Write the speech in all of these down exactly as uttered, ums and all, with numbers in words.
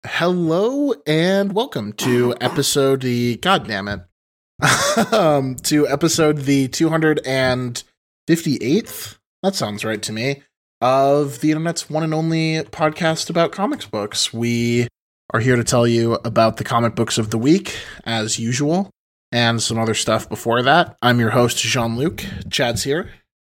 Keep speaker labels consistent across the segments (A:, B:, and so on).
A: Hello and welcome to episode the God damn it. um, to episode the two hundred fifty-eighth. That sounds right to me. Of the internet's one and only podcast about comics books. We are here to tell you about the comic books of the week, as usual, and some other stuff before that. I'm your host, Jean-Luc. Chad's here.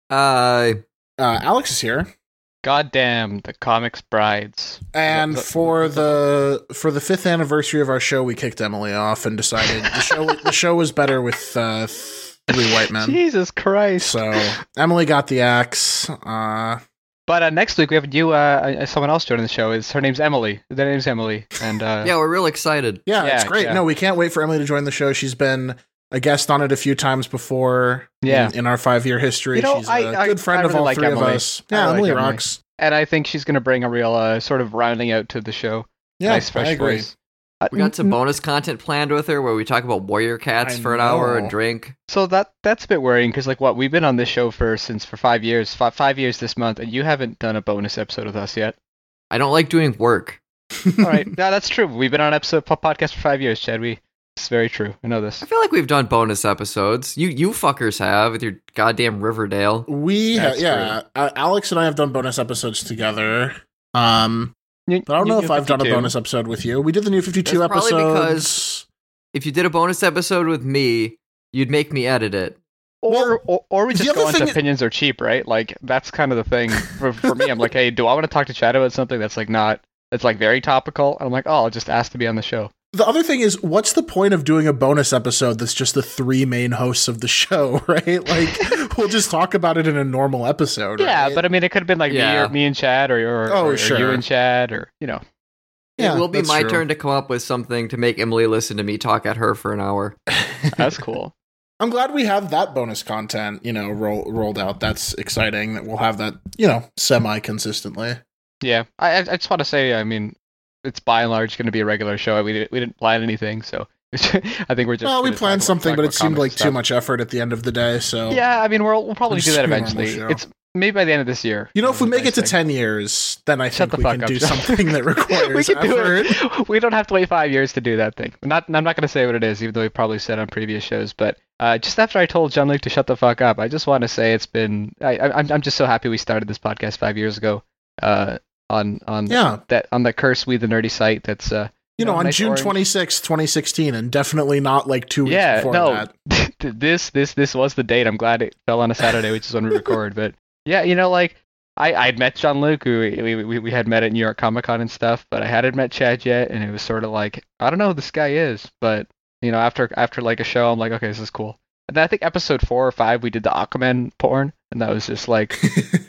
B: Hi.
A: Uh, Alex is here.
C: Goddamn, the comics brides.
A: And
C: The- the-
A: for the for the fifth anniversary of our show, we kicked Emily off and decided the show the show was better with uh, three white men.
C: Jesus Christ.
A: So Emily got the axe. Uh,
C: But uh, next week we have a new, uh, uh, someone else joining the show. Is Her name's Emily. Their name's Emily. And uh,
B: Yeah, we're real excited.
A: yeah, it's
C: Yeah,
A: great.
C: yeah.
A: No, we can't wait for Emily to join the show. She's been a guest on it a few times before.
C: Yeah.
A: in, in our five year history,
C: You know,
A: she's a
C: I- I-
A: good friend
C: I
A: of
C: really
A: all
C: like
A: three of
C: Emily.
A: us.
C: I
A: Yeah,
C: really
A: Emily
C: like Emily.
A: rocks.
C: and I think she's going to bring a real uh, sort of rounding out to the show.
A: Yeah,
C: Nice fresh
A: I agree.
C: voice. Uh,
B: We got some
C: n-
B: bonus content planned with her where we talk about warrior cats
A: I
B: for an hour
A: know.
B: and drink.
C: So that that's a bit worrying because, like, what we've been on this show for since for five years, five, five years this month, and you haven't done a bonus episode with us yet.
B: I don't like doing work.
C: All right, yeah, that's true. We've been on an episode po- podcast for five years, Chad. We it's very true. I know this.
B: I feel like we've done bonus episodes. You you fuckers have with your goddamn Riverdale.
A: We ha-
C: That's
A: yeah, uh, Alex and I have done bonus episodes together. Um.
C: You-
A: But I don't
C: you
A: know
C: do
A: if I've done a
C: fifty-two.
A: bonus episode with you. We did the new fifty-two
B: That's probably
A: episodes.
B: If you did a bonus episode with me, you'd make me edit it.
C: Or,
A: Well,
C: or or we
A: the
C: just
A: other
C: go into
A: thing-
C: opinions are cheap, right? Like that's kind of the thing for, for me. I'm like, hey, do I want to talk to Chad about something that's like not that's like very topical? And I'm like, oh, I'll just ask to be on the show.
A: The other thing is, what's the point of doing a bonus episode that's just the three main hosts of the show, right? Like, we'll just talk about it in a normal episode,
C: Yeah,
A: right?
C: but I mean, it could have been like me
B: Yeah.
C: or me and Chad, or or,
A: Oh,
C: or, or
A: sure.
C: you and Chad, or you know.
A: Yeah,
B: it will be
A: that's
B: my
A: true.
B: turn to come up with something to make Emily listen to me talk at her for an hour.
C: That's cool.
A: I'm glad we have that bonus content, you know, roll, rolled out. That's exciting that we'll have that, you know, semi-consistently.
C: Yeah, I I I just want to say, I mean, it's by and large going to be a regular show. We didn't we didn't plan anything, so I think we're just.
A: Well, we
C: gonna
A: planned
C: talk about-
A: something,
C: talk
A: but
C: about
A: it seemed
C: comic
A: like
C: stuff.
A: too much effort at the end of the day, so...
C: Yeah, I mean, we'll we'll probably
A: Just
C: do that
A: do a normal
C: eventually.
A: show.
C: It's maybe by the end of this year.
A: You know, if we make it to
C: Nice
A: ten years, then I
C: Shut
A: think
C: the
A: we
C: fuck
A: can
C: up,
A: do
C: John.
A: something that requires
C: we can do
A: effort.
C: it. We don't have to wait five years to do that thing. I'm not, I'm not going to say what it is, even though we probably said on previous shows. But uh, just after I told Jean-Luc to shut the fuck up, I just want to say it's been. I, I, I'm, I'm just so happy we started this podcast five years ago. Uh, on on
A: Yeah.
C: that on the Curse We the Nerdy site. That's uh.
A: You know, on
C: nice
A: June
C: orange.
A: twenty-sixth, twenty sixteen, and definitely not like two weeks
C: Yeah,
A: before
C: no.
A: that.
C: this this this was the date. I'm glad it fell on a Saturday, which is when we record. But yeah, you know, like I I'd met Jean-Luc. We, we we we had met at New York Comic Con and stuff, but I hadn't met Chad yet, and it was sort of like I don't know who this guy is, but you know, after after like a show, I'm like, okay, this is cool. And then I think episode four or five, we did the Aquaman porn, and that was just like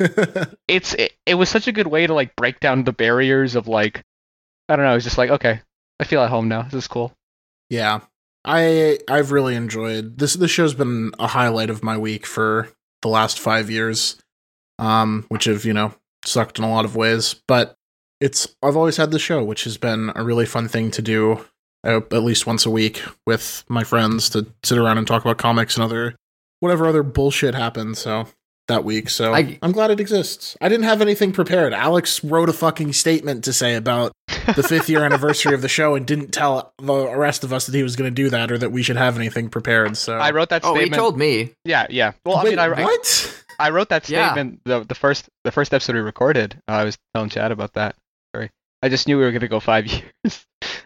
C: it's it, it was such a good way to like break down the barriers of like I don't know. It's just like okay, I feel at home now. This is cool.
A: Yeah. I I've really enjoyed this this show's been a highlight of my week for the last five years. Um, which have, you know, sucked in a lot of ways. But it's I've always had the show, which has been a really fun thing to do uh, at least once a week with my friends to sit around and talk about comics and other whatever other bullshit happens, so that week. So
B: I-
A: I'm glad it exists. I didn't have anything prepared. Alex wrote a fucking statement to say about the fifth year anniversary of the show and didn't tell the rest of us that he was going to do that or that we should have anything prepared. So
C: I wrote that
B: Oh, he
C: statement.
B: told me.
C: Yeah, yeah. Well, I
A: Wait,
C: mean, I, I
A: what?
C: I wrote that
B: Yeah.
C: statement the the first the first episode we recorded. Uh, I was telling Chad about that. Sorry, I just knew we were gonna go five years.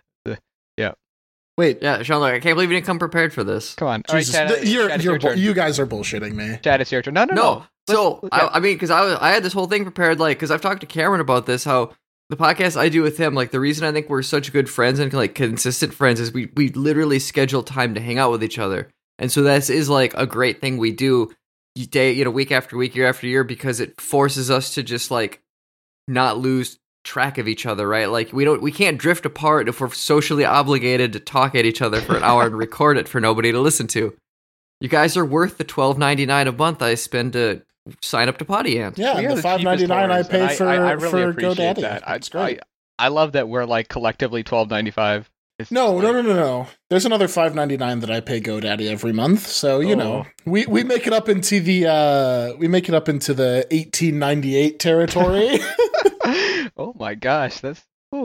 A: Wait,
B: Yeah, Sean, look, I can't believe you didn't come prepared for this.
C: Come on, all right,
A: Jesus,
C: Chad.
A: th- you're,
C: Chad, it's
A: you're
C: your
A: bu-
C: turn.
A: you guys are bullshitting me.
C: Chad, it's your turn. No, no,
B: No,
C: no.
B: so
C: Let's- yeah.
B: I, I mean, because I was, I had this whole thing prepared, like, because I've talked to Cameron about this. How the podcast I do with him, like, the reason I think we're such good friends and like consistent friends is we we literally schedule time to hang out with each other, and so this is like a great thing we do day, you know, week after week, year after year, because it forces us to just like not lose track of each other, right? Like we don't, we can't drift apart if we're socially obligated to talk at each other for an hour and record it for nobody to listen to. You guys are worth the twelve ninety-nine a month I spend to sign up to Potty Ant.
A: Yeah,
C: We are
A: the
C: the
A: five ninety nine I
C: cheapest
A: pay
C: horrors,
A: for
C: and I, I, I really
A: for
C: appreciate
A: GoDaddy.
C: that. I,
A: It's great.
C: I, I love that we're like collectively twelve ninety five.
A: No, no, no, no, no. There's another five ninety nine that I pay GoDaddy every month. So you
C: Oh.
A: know, we, we make it up into the uh, we make it up into the eighteen ninety eight territory.
C: Oh my gosh, that's. Whew.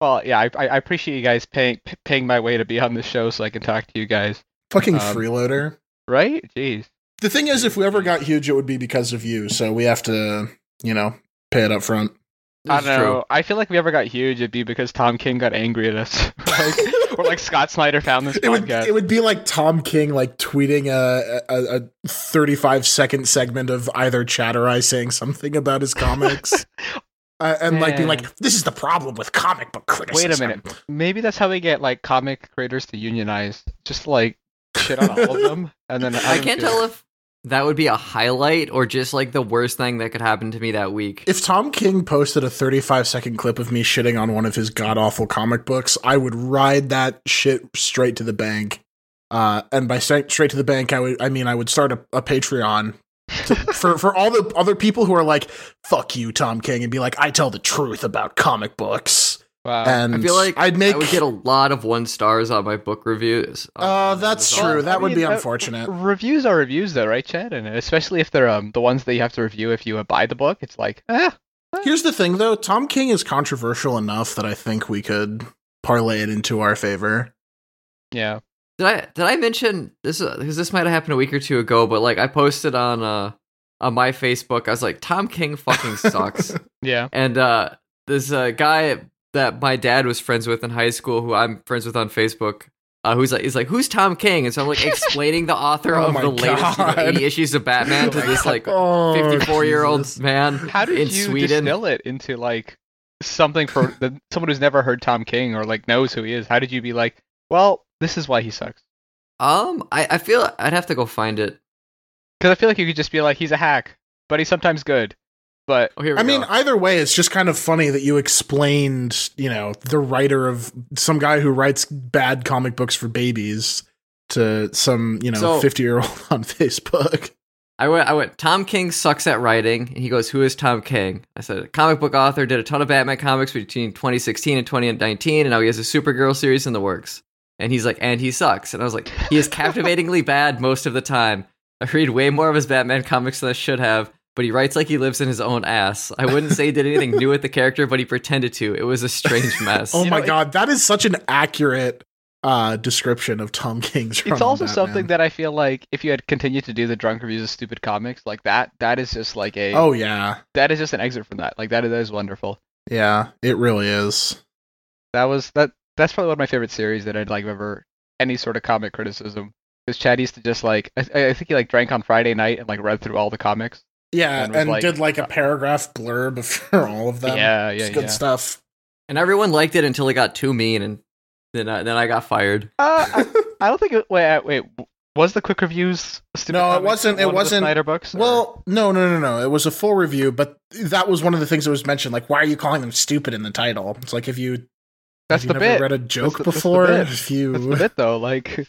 C: Well, yeah, I, I appreciate you guys paying paying my way to be on this show so I can talk to you guys.
A: Fucking
C: Um,
A: freeloader.
C: Right? Jeez.
A: The thing is, if we ever got huge, it would be because of you. So we have to, you know, pay it up front.
B: This
C: I
B: is
C: don't
B: true.
C: know. I feel like if we ever got huge, it'd be because Tom King got angry at us, like, or like Scott Snyder found this
A: It would
C: podcast.
A: it would be like Tom King like tweeting a a, a thirty-five second segment of either Chad or I saying something about his comics. Uh, and like being like, this is the problem with comic book criticism.
C: Wait a minute. Maybe that's how we get like comic creators to unionize. Just like shit on all of them, and then
B: I can't tell if that would be a highlight or just like the worst thing that could happen to me that week.
A: If Tom King posted a thirty-five second clip of me shitting on one of his god-awful comic books, I would ride that shit straight to the bank. Uh, and by straight to the bank, I would I mean I would start a, a Patreon to, for for all the other people who are like, "Fuck you, Tom King," and be like, "I tell the truth about comic books."
C: Wow.
A: And
B: I feel like
A: I'd make
B: I would get a lot of one stars on my book reviews.
A: Oh, that's
B: Amazon.
A: true.
C: Well,
A: That
C: I
A: would
C: mean,
A: be
C: uh,
A: unfortunate.
C: Reviews are reviews, though, right, Chad? And especially if they're um the ones that you have to review if you uh, buy the book, it's like, eh.
A: Here's the thing, though. Tom King is controversial enough that I think we could parlay it into our favor.
C: Yeah.
B: Did I did I mention this? Because this might have happened a week or two ago, but like I posted on uh on my Facebook, I was like, Tom King fucking sucks.
C: Yeah.
B: And uh, this uh, guy that my dad was friends with in high school, who I'm friends with on Facebook, uh, who's like, he's like, who's Tom King? And so I'm like explaining the author
A: Oh
B: of
A: my
B: the latest you know,
A: God.
B: eighty issues of Batman to this like
A: Oh,
B: fifty-four year old
A: Jesus.
B: man
C: How did
B: in
C: you
B: Sweden.
C: distill it into like something for the, someone who's never heard Tom King or like knows who he is? How did you be like, well, this is why he sucks?
B: Um, I, I feel I'd have to go find it.
C: Because I feel like you could just be like, he's a hack, but he's sometimes good. But
B: Oh, here we
A: I
B: go.
A: mean, either way, it's just kind of funny that you explained, you know, the writer of some guy who writes bad comic books for babies to some, you know,
B: So-
A: fifty year old on Facebook.
B: I went, I went, Tom King sucks at writing. And he goes, who is Tom King? I said, a comic book author, did a ton of Batman comics between twenty sixteen and twenty nineteen, and now he has a Supergirl series in the works. And he's like, and he sucks. And I was like, he is captivatingly bad most of the time. I read way more of his Batman comics than I should have, but he writes like he lives in his own ass. I wouldn't say he did anything new with the character, but he pretended to. It was a strange mess.
A: Oh
C: You
A: my
C: know,
A: God, that is such an accurate uh, description of Tom King's run
C: it's
A: on
C: also
A: Batman.
C: something that I feel like if you had continued to do the drunk reviews of stupid comics like that, that is just like a
A: Oh, yeah.
C: that is just an exit from that. Like that is, that is wonderful.
A: Yeah, it really is.
C: That was that. That's probably one of my favorite series that I'd like ever any sort of comic criticism. Because Chad used to just like I, I think he like drank on Friday night and like read through all the comics.
A: Yeah,
C: And was
A: and
C: like-
A: did like a paragraph blurb for all of them.
C: Yeah,
A: It's
C: yeah,
A: good
C: yeah.
A: stuff.
B: And everyone liked it until it got too mean, and then I, then I got fired.
C: Uh, I, I don't think it. Wait, uh, wait. Was the quick reviews? Stupid
A: No, it
C: Comics
A: wasn't- it
C: one of the
A: wasn't-
C: Snyder books. or-
A: Well, no, no, no, no. It was a full review, but that was one of the things that was mentioned. Like, why are you calling them stupid in the title? It's like if you
C: that's
A: have
C: the
A: you never
C: bit.
A: read a joke
C: the- that's the
A: before,
C: bit.
A: if you
C: That's the bit though. Like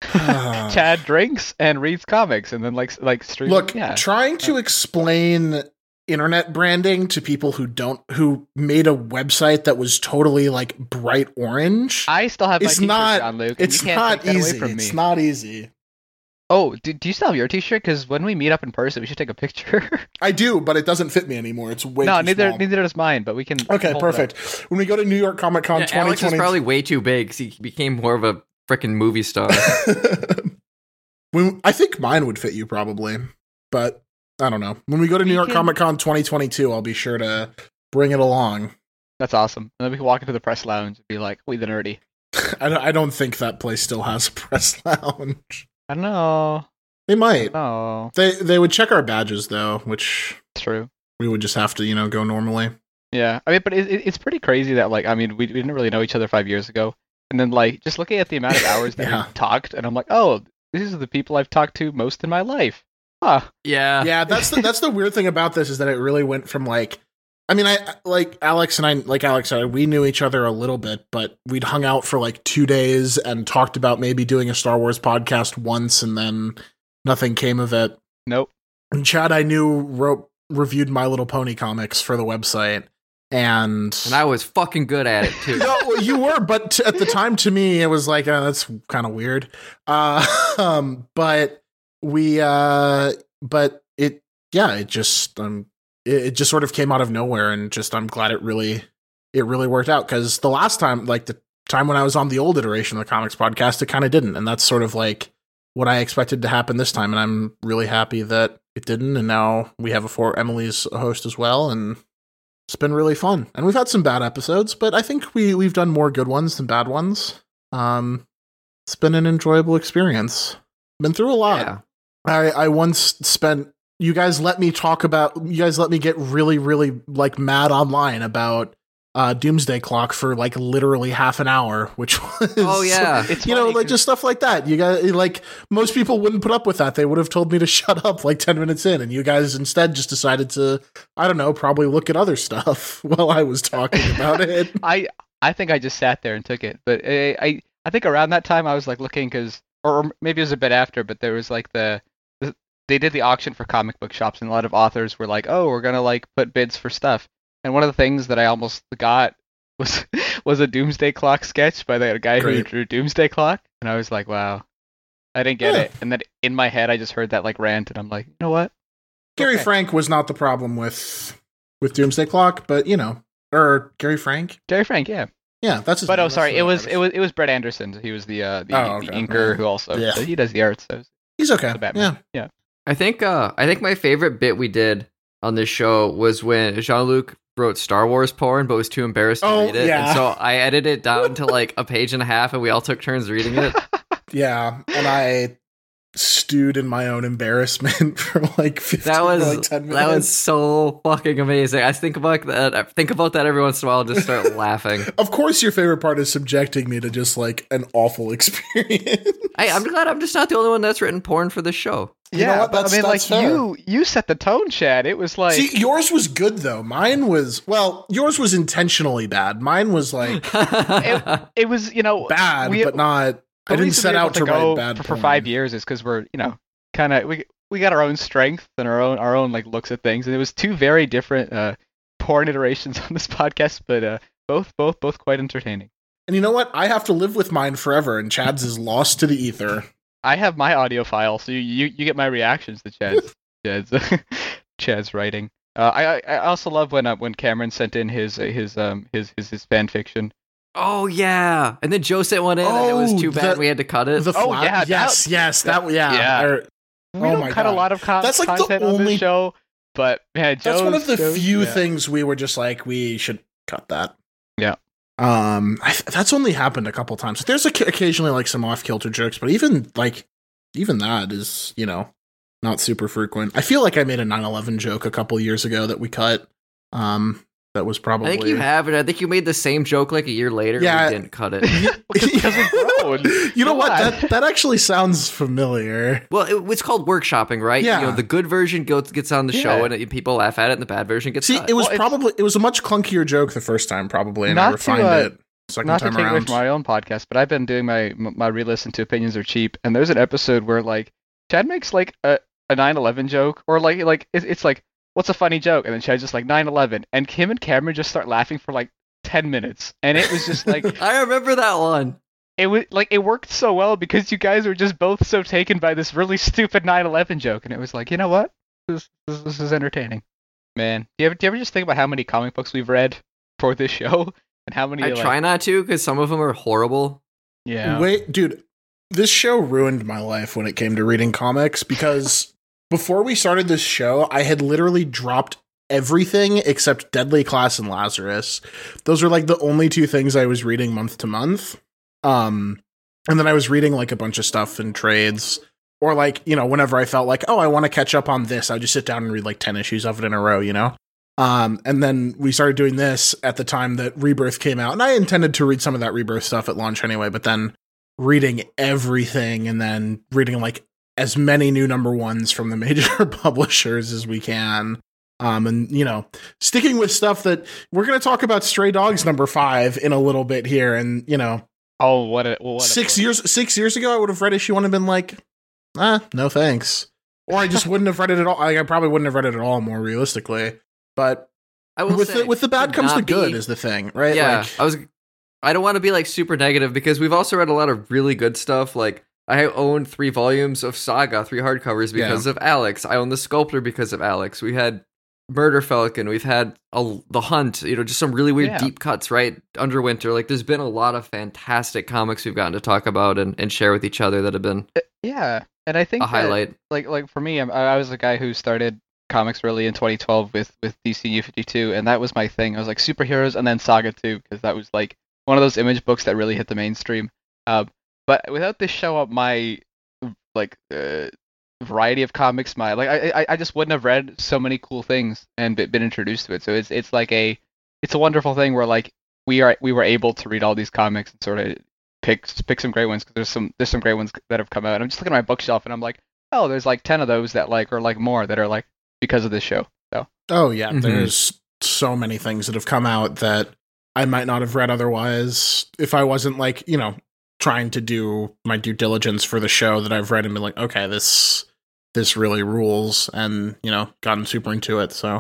A: Ah.
C: Chad drinks and reads comics and then like like streams.
A: Look,
C: yeah.
A: trying to explain internet branding to people who don't who made a website that was totally like bright orange.
C: I still have my
A: it's
C: t-shirt
A: not
C: on, Luke. and
A: it's
C: you can't
A: not
C: take that
A: easy.
C: Away from
A: It's
C: me.
A: not easy.
C: Oh, do, do you still have your t-shirt? Because when we meet up in person, we should take a picture.
A: I do, but it doesn't fit me anymore. It's way
C: no,
A: too
C: neither
A: small.
C: neither does mine. But we can.
A: Okay,
C: hold it up.
A: perfect. When we go to New York Comic Con
B: Yeah,
A: twenty
B: Alex is
A: twenty,
B: probably way too big because he became more of a freaking movie star.
A: when, I think mine would fit you probably, but I don't know. When we go to New
C: We
A: York
C: can-
A: Comic Con twenty twenty-two, I'll be sure to bring it along.
C: That's awesome. And then we can walk into the press lounge and be like, "We the nerdy."
A: I don't, I don't think that place still has a press lounge.
C: I don't know.
A: They might.
C: No,
A: They they would check our badges though, which
C: it's true.
A: we would just have to, you know, go normally.
C: Yeah, I mean, but it, it, it's pretty crazy that like I mean, we, we didn't really know each other five years ago, and then like just looking at the amount of hours that
A: Yeah.
C: we talked, and I'm like, oh, these are the people I've talked to most in my life. Huh.
B: yeah.
A: Yeah, that's the that's the weird thing about this is that it really went from like I mean, I like Alex and I like Alex and I, we knew each other a little bit, but we'd hung out for like two days and talked about maybe doing a Star Wars podcast once, and then nothing came of it.
C: Nope.
A: And Chad, I knew, wrote reviewed My Little Pony comics for the website, and
B: And I was fucking good at it too.
A: no, well, you were, but t- at the time, to me, it was like, uh, that's kind of weird. Uh, um, but we, uh, but it, yeah, it just, um, it, it just sort of came out of nowhere, and just, I'm glad it really it really worked out, because the last time, like the time when I was on the old iteration of the comics podcast, it kind of didn't. And that's sort of like what I expected to happen this time. And I'm really happy that it didn't. And now we have a four, Emily's a host as well. And it's been really fun. And we've had some bad episodes, but I think we, we've done more good ones than bad ones. Um, it's been an enjoyable experience. Been through a lot.
B: Yeah.
A: I, I once spent, you guys let me talk about, you guys let me get really, really like mad online about uh, Doomsday Clock for like literally half an hour, which was,
B: Oh, yeah.
C: It's
A: you know,
C: funny
A: like
C: 'cause-
A: just stuff like that. You guys, like, most people wouldn't put up with that. They would have told me to shut up like ten minutes in, and you guys instead just decided to, I don't know, probably look at other stuff while I was talking about it.
C: I I think I just sat there and took it, but I I, I think around that time I was like looking because, or maybe it was a bit after, but there was like the, the they did the auction for comic book shops, and a lot of authors were like, oh, we're gonna like put bids for stuff, and one of the things that I almost got was was a Doomsday Clock sketch by the guy who
A: Great.
C: drew Doomsday Clock, and I was like, wow, I didn't get
A: Yeah.
C: it, and then in my head I just heard that like rant, and I'm like, you know what?
A: Gary
C: Okay.
A: Frank was not the problem with with Doomsday Clock, but you know, or Gary Frank.
C: Jerry Frank, yeah.
A: Yeah, that's his
C: But
A: name.
C: oh,
A: That's
C: sorry,
A: the
C: it was
A: artist.
C: it was it was Brett Anderson. He was the uh the,
A: Oh,
C: the
A: okay.
C: inker
A: Yeah.
C: who also
A: Yeah.
C: so he does the art. So
A: He's okay.
C: the Batman.
A: Yeah.
C: yeah.
B: I think uh I think my favorite bit we did on this show was when Jean-Luc wrote Star Wars porn but was too embarrassed to
A: Oh,
B: read it.
A: yeah.
B: And so I edited it down to like a page and a half and we all took turns reading it.
A: Yeah, and I stewed in my own embarrassment for like fifteen
B: That was
A: or like ten minutes.
B: that was so fucking amazing. I think about that I think about that every once in a while and just start laughing.
A: Of course, your favorite part is subjecting me to just like an awful experience.
B: I, I'm glad I'm just not the only one that's written porn for this show.
A: You know
C: Yeah,
A: what?
C: but I
A: That's-
C: mean, like
A: that's fair.
C: you you set the tone, Chad. It was like
A: See, yours was good though. Mine was, well, yours was intentionally bad. Mine was like
C: it was, you know,
A: bad,
C: we-
A: but not. I
C: the
A: didn't
C: reason
A: set
C: we were
A: out
C: able
A: to
C: go
A: write bad
C: for, for
A: porn.
C: five years is because we're, you know, kind of we we got our own strength and our own our own like looks at things, and it was two very different uh, porn iterations on this podcast, but uh, both both both quite entertaining.
A: And you know what? I have to live with mine forever, and Chad's is lost to the ether.
C: I have my audio file, so you you, you get my reactions to Chad's Chad's Chad's writing. Uh, I I also love when uh, when Cameron sent in his uh, his um his his, his fan fiction.
B: Oh yeah. And then Joe sent one in and it
A: Oh,
B: was too bad
A: the-
B: we had to cut it.
A: The
C: Oh,
A: flat,
C: yeah, that-
A: yes, yes, that, yeah.
C: Yeah.
A: Or-
C: We
A: Oh
C: don't
A: my
C: cut a
A: God.
C: lot of con-
A: That's like the
C: content on
A: only-
C: this show, but man,
A: That's one of the
C: Joe's-
A: few
C: yeah.
A: things we were just like, we should cut that.
C: Yeah.
A: Um, I th- that's only happened a couple times. There's oc- occasionally like some off kilter jokes, but even like, even that is, you know, not super frequent. I feel like I made a nine eleven joke a couple years ago that we cut. Um, that was probably.
B: I think you have, and I think you made the same joke like a year later.
A: Yeah.
B: And we didn't cut it.
C: Because we've grown.
A: You know
C: Come
A: what?
C: on.
A: That that actually sounds familiar.
B: Well, it, it's called workshopping, right?
A: Yeah.
B: You know, the good version goes, gets on the
C: Yeah.
B: show, and it, people laugh at it, and the bad version gets
A: See,
B: cut.
A: it was
C: Well, it's-
A: probably it was a much clunkier joke the first time, probably, and I
C: Not to,
A: refined
C: uh,
A: it second
C: Not to
A: time
C: take away
A: around.
C: from my own podcast, but I've been doing my my re-listen to Opinions Are Cheap, and there's an episode where like Chad makes like a a nine eleven joke, or like like it's, it's like what's a funny joke, and then Chad's just like nine eleven, and Kim and Cameron just start laughing for like ten minutes, and it was just like
B: I remember that one.
C: it was like it worked so well because you guys were just both so taken by this really stupid nine eleven joke, and it was like, you know what, this this, this is entertaining, man. Do you ever do you ever just think about how many comic books we've read for this show, and how many
B: I
C: like,
B: try not to because some of them are horrible.
C: yeah.
A: Wait, dude, this show ruined my life when it came to reading comics because before we started this show, I had literally dropped everything except Deadly Class and Lazarus. Those are like the only two things I was reading month to month. Um, and then I was reading like a bunch of stuff in trades, or like, you know, whenever I felt like, oh, I want to catch up on this, I just sit down and read like ten issues of it in a row, you know? Um, and then we started doing this at the time that Rebirth came out, and I intended to read some of that Rebirth stuff at launch anyway, but then reading everything and then reading like as many new number ones from the major publishers as we can. Um, and you know, sticking with stuff that we're going to talk about Stray Dogs number five in a little bit here. And you know,
C: Oh, what a what a
A: six
C: book.
A: years, six years ago, I would have read issue one and been like, ah, no thanks. Or I just wouldn't have read it at all. Like, I probably wouldn't have read it at all more realistically, but
B: I will
A: with
B: say,
A: the, with the bad
B: to
A: comes the
B: not
A: good
B: be-
A: is the thing, right?
B: Yeah,
A: Like,
B: I was. I don't want to be like super negative because we've also read a lot of really good stuff. Like I own three volumes of Saga, three hardcovers because of Alex. I own the Sculptor because of Alex. We had Murder Falcon, we've had a, The Hunt, you know, just some really weird
C: Yeah.
B: deep cuts, right? Underwinter, like there's been a lot of fantastic comics we've gotten to talk about and, and share with each other that have been
C: Yeah, and I think
B: a
C: that,
B: highlight.
C: like like for me, I'm, I was a guy who started comics really in twenty twelve with with D C New fifty-two, and that was my thing. I was like superheroes and then Saga two, because that was like one of those Image books that really hit the mainstream. Uh, but without this show up, my like uh, variety of comics, my like I I- I just wouldn't have read so many cool things and be- been introduced to it. So it's it's like a it's a wonderful thing where like we are we were able to read all these comics and sort of pick pick some great ones, because there's some there's some great ones that have come out. And I'm just looking at my bookshelf and I'm like, oh, there's like ten of those that like or like more that are like because of this show. So
A: Oh yeah,
B: Mhm.
A: there's so many things that have come out that I might not have read otherwise if I wasn't like, you know, trying to do my due diligence for the show, that I've read and been like, okay, this this really rules, and, you know, gotten super into it. So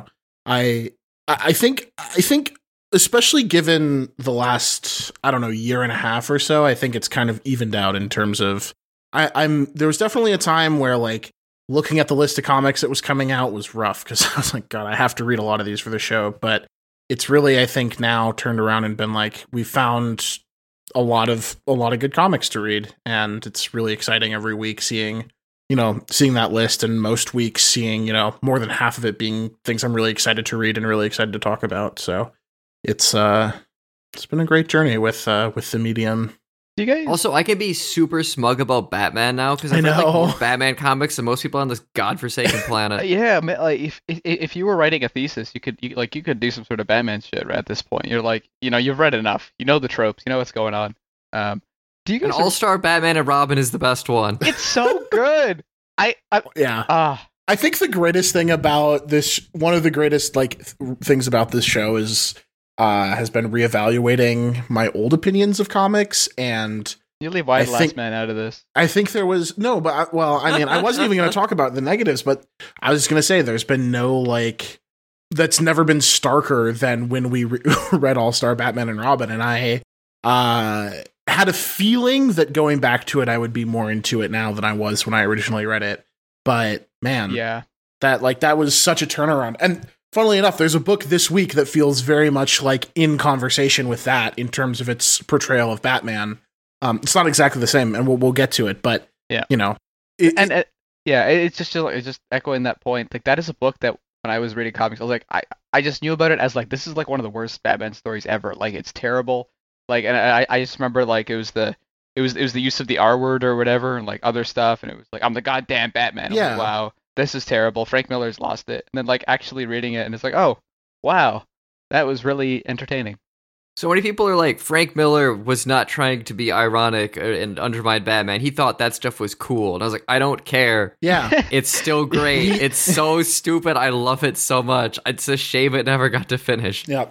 A: I I I think I think especially given the last, I don't know, year and a half or so, I think it's kind of evened out in terms of I, I'm there was definitely a time where like looking at the list of comics that was coming out was rough, because I was like, God, I have to read a lot of these for the show. But it's really, I think, now turned around and been like, we found a lot of a lot of good comics to read, and it's really exciting every week seeing, you know, seeing that list, and most weeks seeing, you know, more than half of it being things I'm really excited to read and really excited to talk about. So it's uh it's been a great journey with uh with the medium.
C: do you guys
B: Also, I can be super smug about Batman now because
A: I
B: I've read like
A: know.
B: more Batman comics than most people on this godforsaken
C: Uh,
B: planet.
C: yeah, ma- like if, if if you were writing a thesis, you could you, like you could do some sort of Batman shit right at this point. You're like, you know, you've read enough. You know the tropes. You know what's going on. Um, do you
B: An
C: guys?
B: all-star Batman and Robin is the best one.
C: It's so good. I I
A: Yeah.
C: ah
A: I think the greatest thing about this, one of the greatest like th- things about this show is uh has been reevaluating my old opinions of comics. And
C: you leave White
A: I
C: Last
A: think-
C: Man out of this.
A: I think there was no, but I, well, I mean, I wasn't even going to talk about the negatives, but I was going to say there's been no like that's never been starker than when we re- read All Star Batman and Robin, and I uh had a feeling that going back to it, I would be more into it now than I was when I originally read it. But man,
C: Yeah.
A: that like that was such a turnaround. And funnily enough, there's a book this week that feels very much like in conversation with that in terms of its portrayal of Batman. Um, it's not exactly the same, and we'll we'll get to it, but
C: Yeah.
A: you know, it,
C: And uh, yeah, it- it's just it's just echoing that point. Like that is a book that when I was reading comics, I was like, I I just knew about it as like this is like one of the worst Batman stories ever. Like it's terrible. Like and I I just remember like it was the it was it was the use of the R word or whatever and like other stuff, and it was like I'm the goddamn Batman. I was like,
A: Yeah.
C: wow, this is terrible. Frank Miller's lost it. And then like actually reading it, and it's like, oh wow, that was really entertaining.
B: So many people are like, Frank Miller was not trying to be ironic and undermine Batman. He thought that stuff was cool. And I was like, I don't care.
A: yeah.
B: It's still great. It's so stupid. I love it so much. It's a shame it never got to finish.
A: Yeah.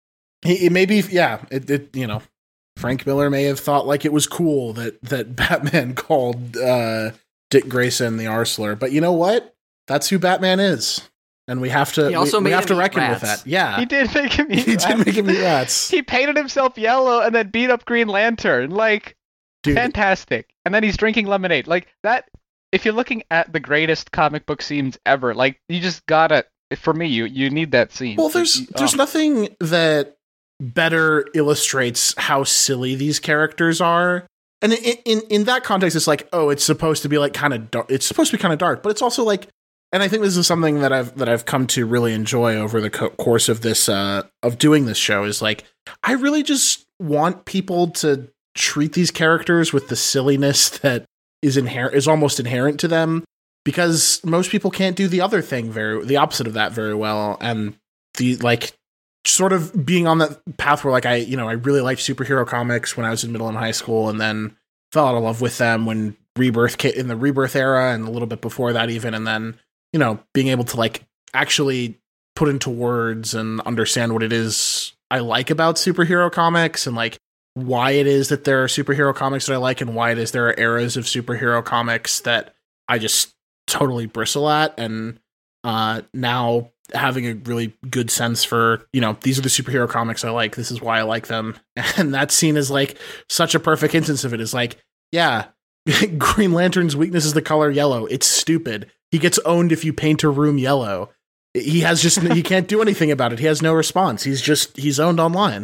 A: He, it may be, yeah, it, it, you know, Frank Miller may have thought like it was cool that, that Batman called uh, Dick Grayson the R slur, but you know what? That's who Batman is. And we have to,
B: He also
A: we, we
B: made
A: have to
B: him eat
A: reckon with
B: rats.
A: that. Yeah.
C: He did make him.
A: He did make him eat rats.
C: He painted himself yellow and then beat up Green Lantern. Like
A: Dude,
C: fantastic. And then he's drinking lemonade. Like that. If you're looking at the greatest comic book scenes ever, like you just gotta. For me, you you need that scene.
A: well, there's,
C: You- you-
A: there's
C: oh.
A: nothing that better illustrates how silly these characters are. And in, in, in that context, it's like, oh, it's supposed to be like kind of dark. It's supposed to be kind of dark, but it's also like, and I think this is something that I've that I've come to really enjoy over the co- course of this uh, of doing this show is like I really just want people to treat these characters with the silliness that is inherent is almost inherent to them, because most people can't do the other thing very the opposite of that very well, and the like sort of being on that path where like I you know I really liked superhero comics when I was in middle and high school, and then fell out of love with them when Rebirth ca- in the Rebirth era and a little bit before that even, and then you know, being able to like actually put into words and understand what it is I like about superhero comics and like why it is that there are superhero comics that I like and why it is there are eras of superhero comics that I just totally bristle at. And uh, now having a really good sense for, you know, these are the superhero comics I like. This is why I like them. And that scene is like such a perfect instance of it. Is like, yeah, Green Lantern's weakness is the color yellow. It's stupid. He gets owned if you paint a room yellow. he has just he can't do anything about it. He has no response. He's just he's owned online.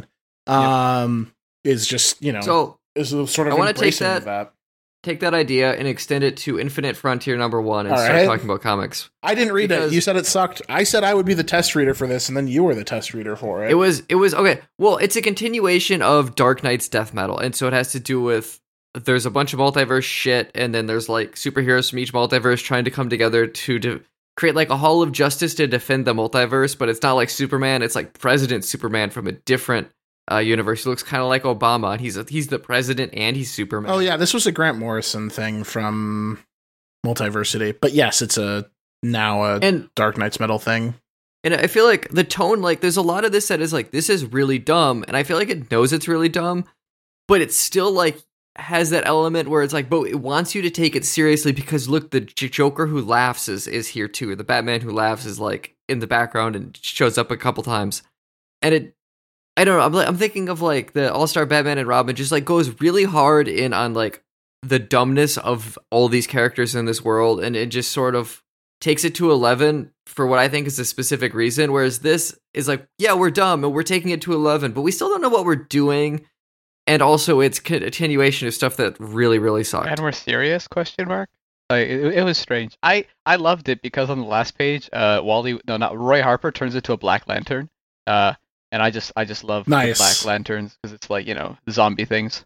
A: Um, yeah. Is just you know
B: so
A: is a sort of
B: I want to take
A: embracing
B: that,
A: of that.
B: Take that idea and extend it to Infinite Frontier number one and
A: All
B: start
A: right.
B: talking about comics.
A: I didn't read
B: Because
A: it. You said it sucked. I said I would be the test reader for this, and then you were the test reader for it.
B: It was it was okay. Well, it's a continuation of Dark Knight's Death Metal, and so it has to do with there's a bunch of multiverse shit, and then there's like superheroes from each multiverse trying to come together to de- create like a Hall of Justice to defend the multiverse. But it's not like Superman; it's like President Superman from a different uh, universe. He looks kind of like Obama, and he's a, he's the president and he's Superman.
A: Oh yeah, this was a Grant Morrison thing from Multiversity, but yes, it's a now a
B: and
A: Dark Knight's Metal thing.
B: And I feel like the tone, like, there's a lot of this that is like, this is really dumb. And I feel like it knows it's really dumb, but it's still like, has that element where it's like, but it wants you to take it seriously because look, the J- Joker who laughs is, is here too. The Batman who laughs is like in the background and shows up a couple times. And it, I don't know, I'm, like, I'm thinking of like the All-Star Batman and Robin just like goes really hard in on like the dumbness of all these characters in this world. And it just sort of takes it to eleven for what I think is a specific reason. Whereas this is like, yeah, we're dumb and we're taking it to eleven, but we still don't know what we're doing. And also it's continuation of stuff that really, really sucked.
C: And we're serious? Question mark. Like it, it was strange. I, I loved it because on the last page, uh, Wally, no, not Roy Harper turns into a Black Lantern. Uh, and I just, I just love
A: nice.
C: the Black Lanterns because it's like, you know, zombie things.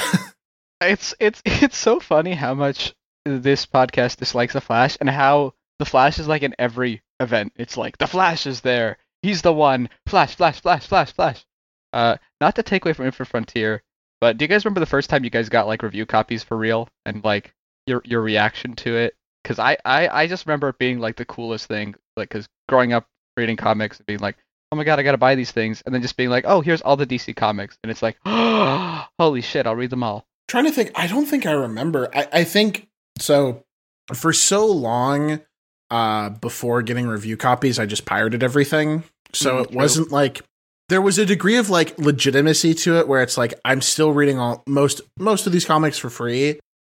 C: it's, it's, it's so funny how much this podcast dislikes the Flash and how the Flash is like in every event. It's like the Flash is there. He's the one. Flash, Flash, Flash, Flash, Flash. Uh, not to take away from Infinite Frontier. But do you guys remember the first time you guys got like review copies for real and like your your reaction to it? Because I, I, I just remember it being like the coolest thing. Like, because growing up reading comics and being like, oh my god, I gotta buy these things, and then just being like, oh, here's all the D C comics, and it's like, oh, holy shit, I'll read them all.
A: Trying to think, I don't think I remember. I, I think so. For so long, uh, before getting review copies, I just pirated everything. So
C: Mm,
A: it
C: true.
A: wasn't like. There was a degree of like legitimacy to it where it's like I'm still reading all most most of these comics for free.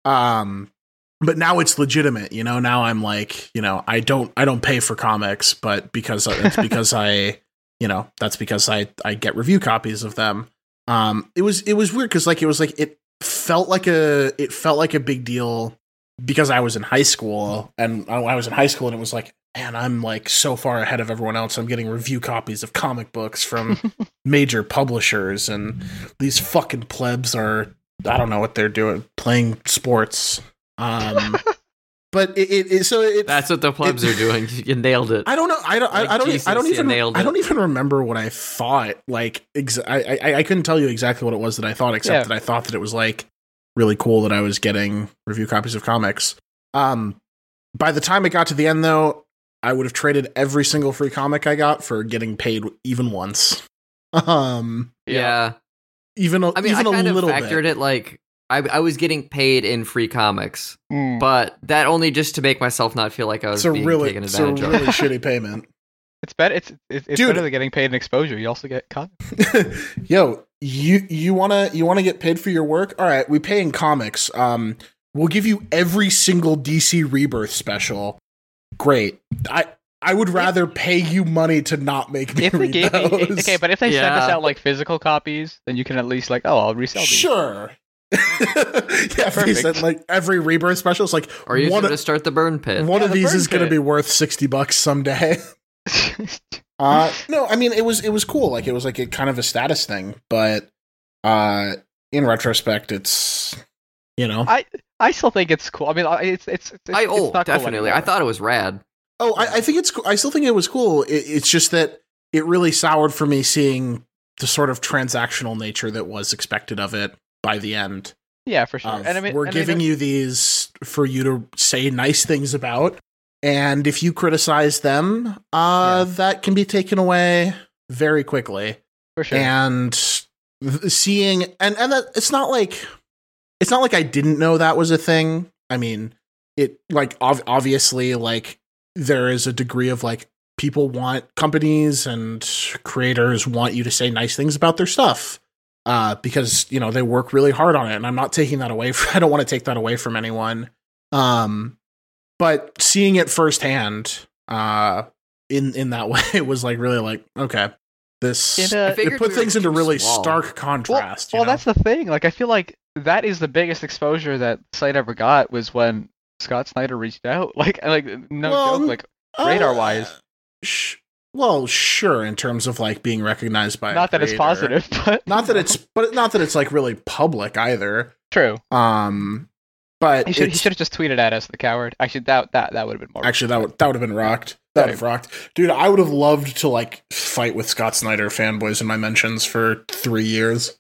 A: Um but now it's legitimate, you know. Now I'm like, you know, I don't I don't pay for comics, but because it's because I, you know, that's because I I get review copies of them. Um it was it was weird cuz like it was like it felt like a it felt like a big deal because I was in high school and I, I was in high school and it was like, man, I'm like so far ahead of everyone else. I'm getting review copies of comic books from major publishers, and these fucking plebs are, I don't know what they're doing, playing sports. Um, but it, it, it so it,
B: That's what the plebs
A: it,
B: are doing. You nailed it.
A: I don't know. I don't.
B: Like
A: I, I don't.
B: Jesus,
A: I don't
B: you
A: even.
B: nailed
A: I
B: it.
A: don't even remember what I thought. Like, exa- I, I I couldn't tell you exactly what it was that I thought, except
C: Yeah.
A: that I thought that it was like really cool that I was getting review copies of comics. Um, by the time it got to the end, though, I would have traded every single free comic I got for getting paid even once. Um,
B: Yeah.
A: even a,
B: I mean, I
A: even
B: kind
A: a
B: of
A: little
B: factored
A: bit.
B: it like I, I was getting paid in free comics,
C: Mm.
B: but that only just to make myself not feel like I was
A: It's a
B: being
A: really,
B: taken
A: it's a
B: advantage
A: really
B: of.
A: shitty payment.
C: It's better. It's it's, it's
A: Dude.
C: better than getting paid in exposure. You also get comics.
A: Yo, you you wanna you wanna get paid for your work? All right, we pay in comics. Um, we'll give you every single D C Rebirth special. Great. I I would rather pay you money to not make me
C: If they
A: read
C: gave me,
A: those.
C: okay, but if they sent us
B: Yeah.
C: out like physical copies, then you can at least like, oh, I'll resell these.
A: Sure. yeah, if they
C: Perfect.
A: said like every Rebirth special, it's like
B: Or you
A: one,
B: should
A: of,
B: just start the burn pit.
A: one
C: Yeah,
A: of
C: the
A: these
C: burn
A: is going to
C: pit.
A: be worth sixty bucks someday. Uh, no, I mean, it was, it was cool. Like, it was like a kind of a status thing, but, uh, in retrospect, it's, you know,
C: I I still think it's cool. I mean, I- it's it's it's,
B: I
C: it's
B: oh
C: not cool
B: definitely. I
C: anymore.
B: thought it was rad.
A: oh, I, I think it's, cool. I still think it was cool. It, it's just that it really soured for me seeing the sort of transactional nature that was expected of it by the end.
C: Yeah, for sure.
A: Of,
C: And I mean,
A: we're
C: and I mean,
A: giving you these for you to say nice things about. And if you criticize them, uh,
C: Yeah.
A: that can be taken away very quickly.
C: for sure.
A: And th- seeing and and that it's not like it's not like I didn't know that was a thing. I mean, it like ov- obviously like there is a degree of like people want companies and creators want you to say nice things about their stuff uh because you know they work really hard on it, and I'm not taking that away from, I don't want to take that away from anyone. Um but seeing it firsthand, uh in in that way was like really like okay, this
C: It, uh,
A: it put
B: we
A: things
B: were
A: into
B: too
A: really
B: small.
A: stark contrast.
C: Well,
A: you
C: well
A: know?
C: that's the thing. Like, I feel like that is the biggest exposure that the site ever got was when Scott Snyder reached out. Like, like no
A: Well,
C: joke. Like, radar-wise.
A: Uh, sh- well, sure, in terms of like being recognized by a
C: not that it's
A: creator.
C: positive, but
A: Not that it's, but not that it's like really public either.
C: true.
A: Um, but
C: He should he
A: it's-
C: should have just tweeted at us, the coward. Actually, that that that would have been more.
A: actually that would that would have been rocked. That would have rocked, dude. I would have loved to like fight with Scott Snyder fanboys in my mentions for three years.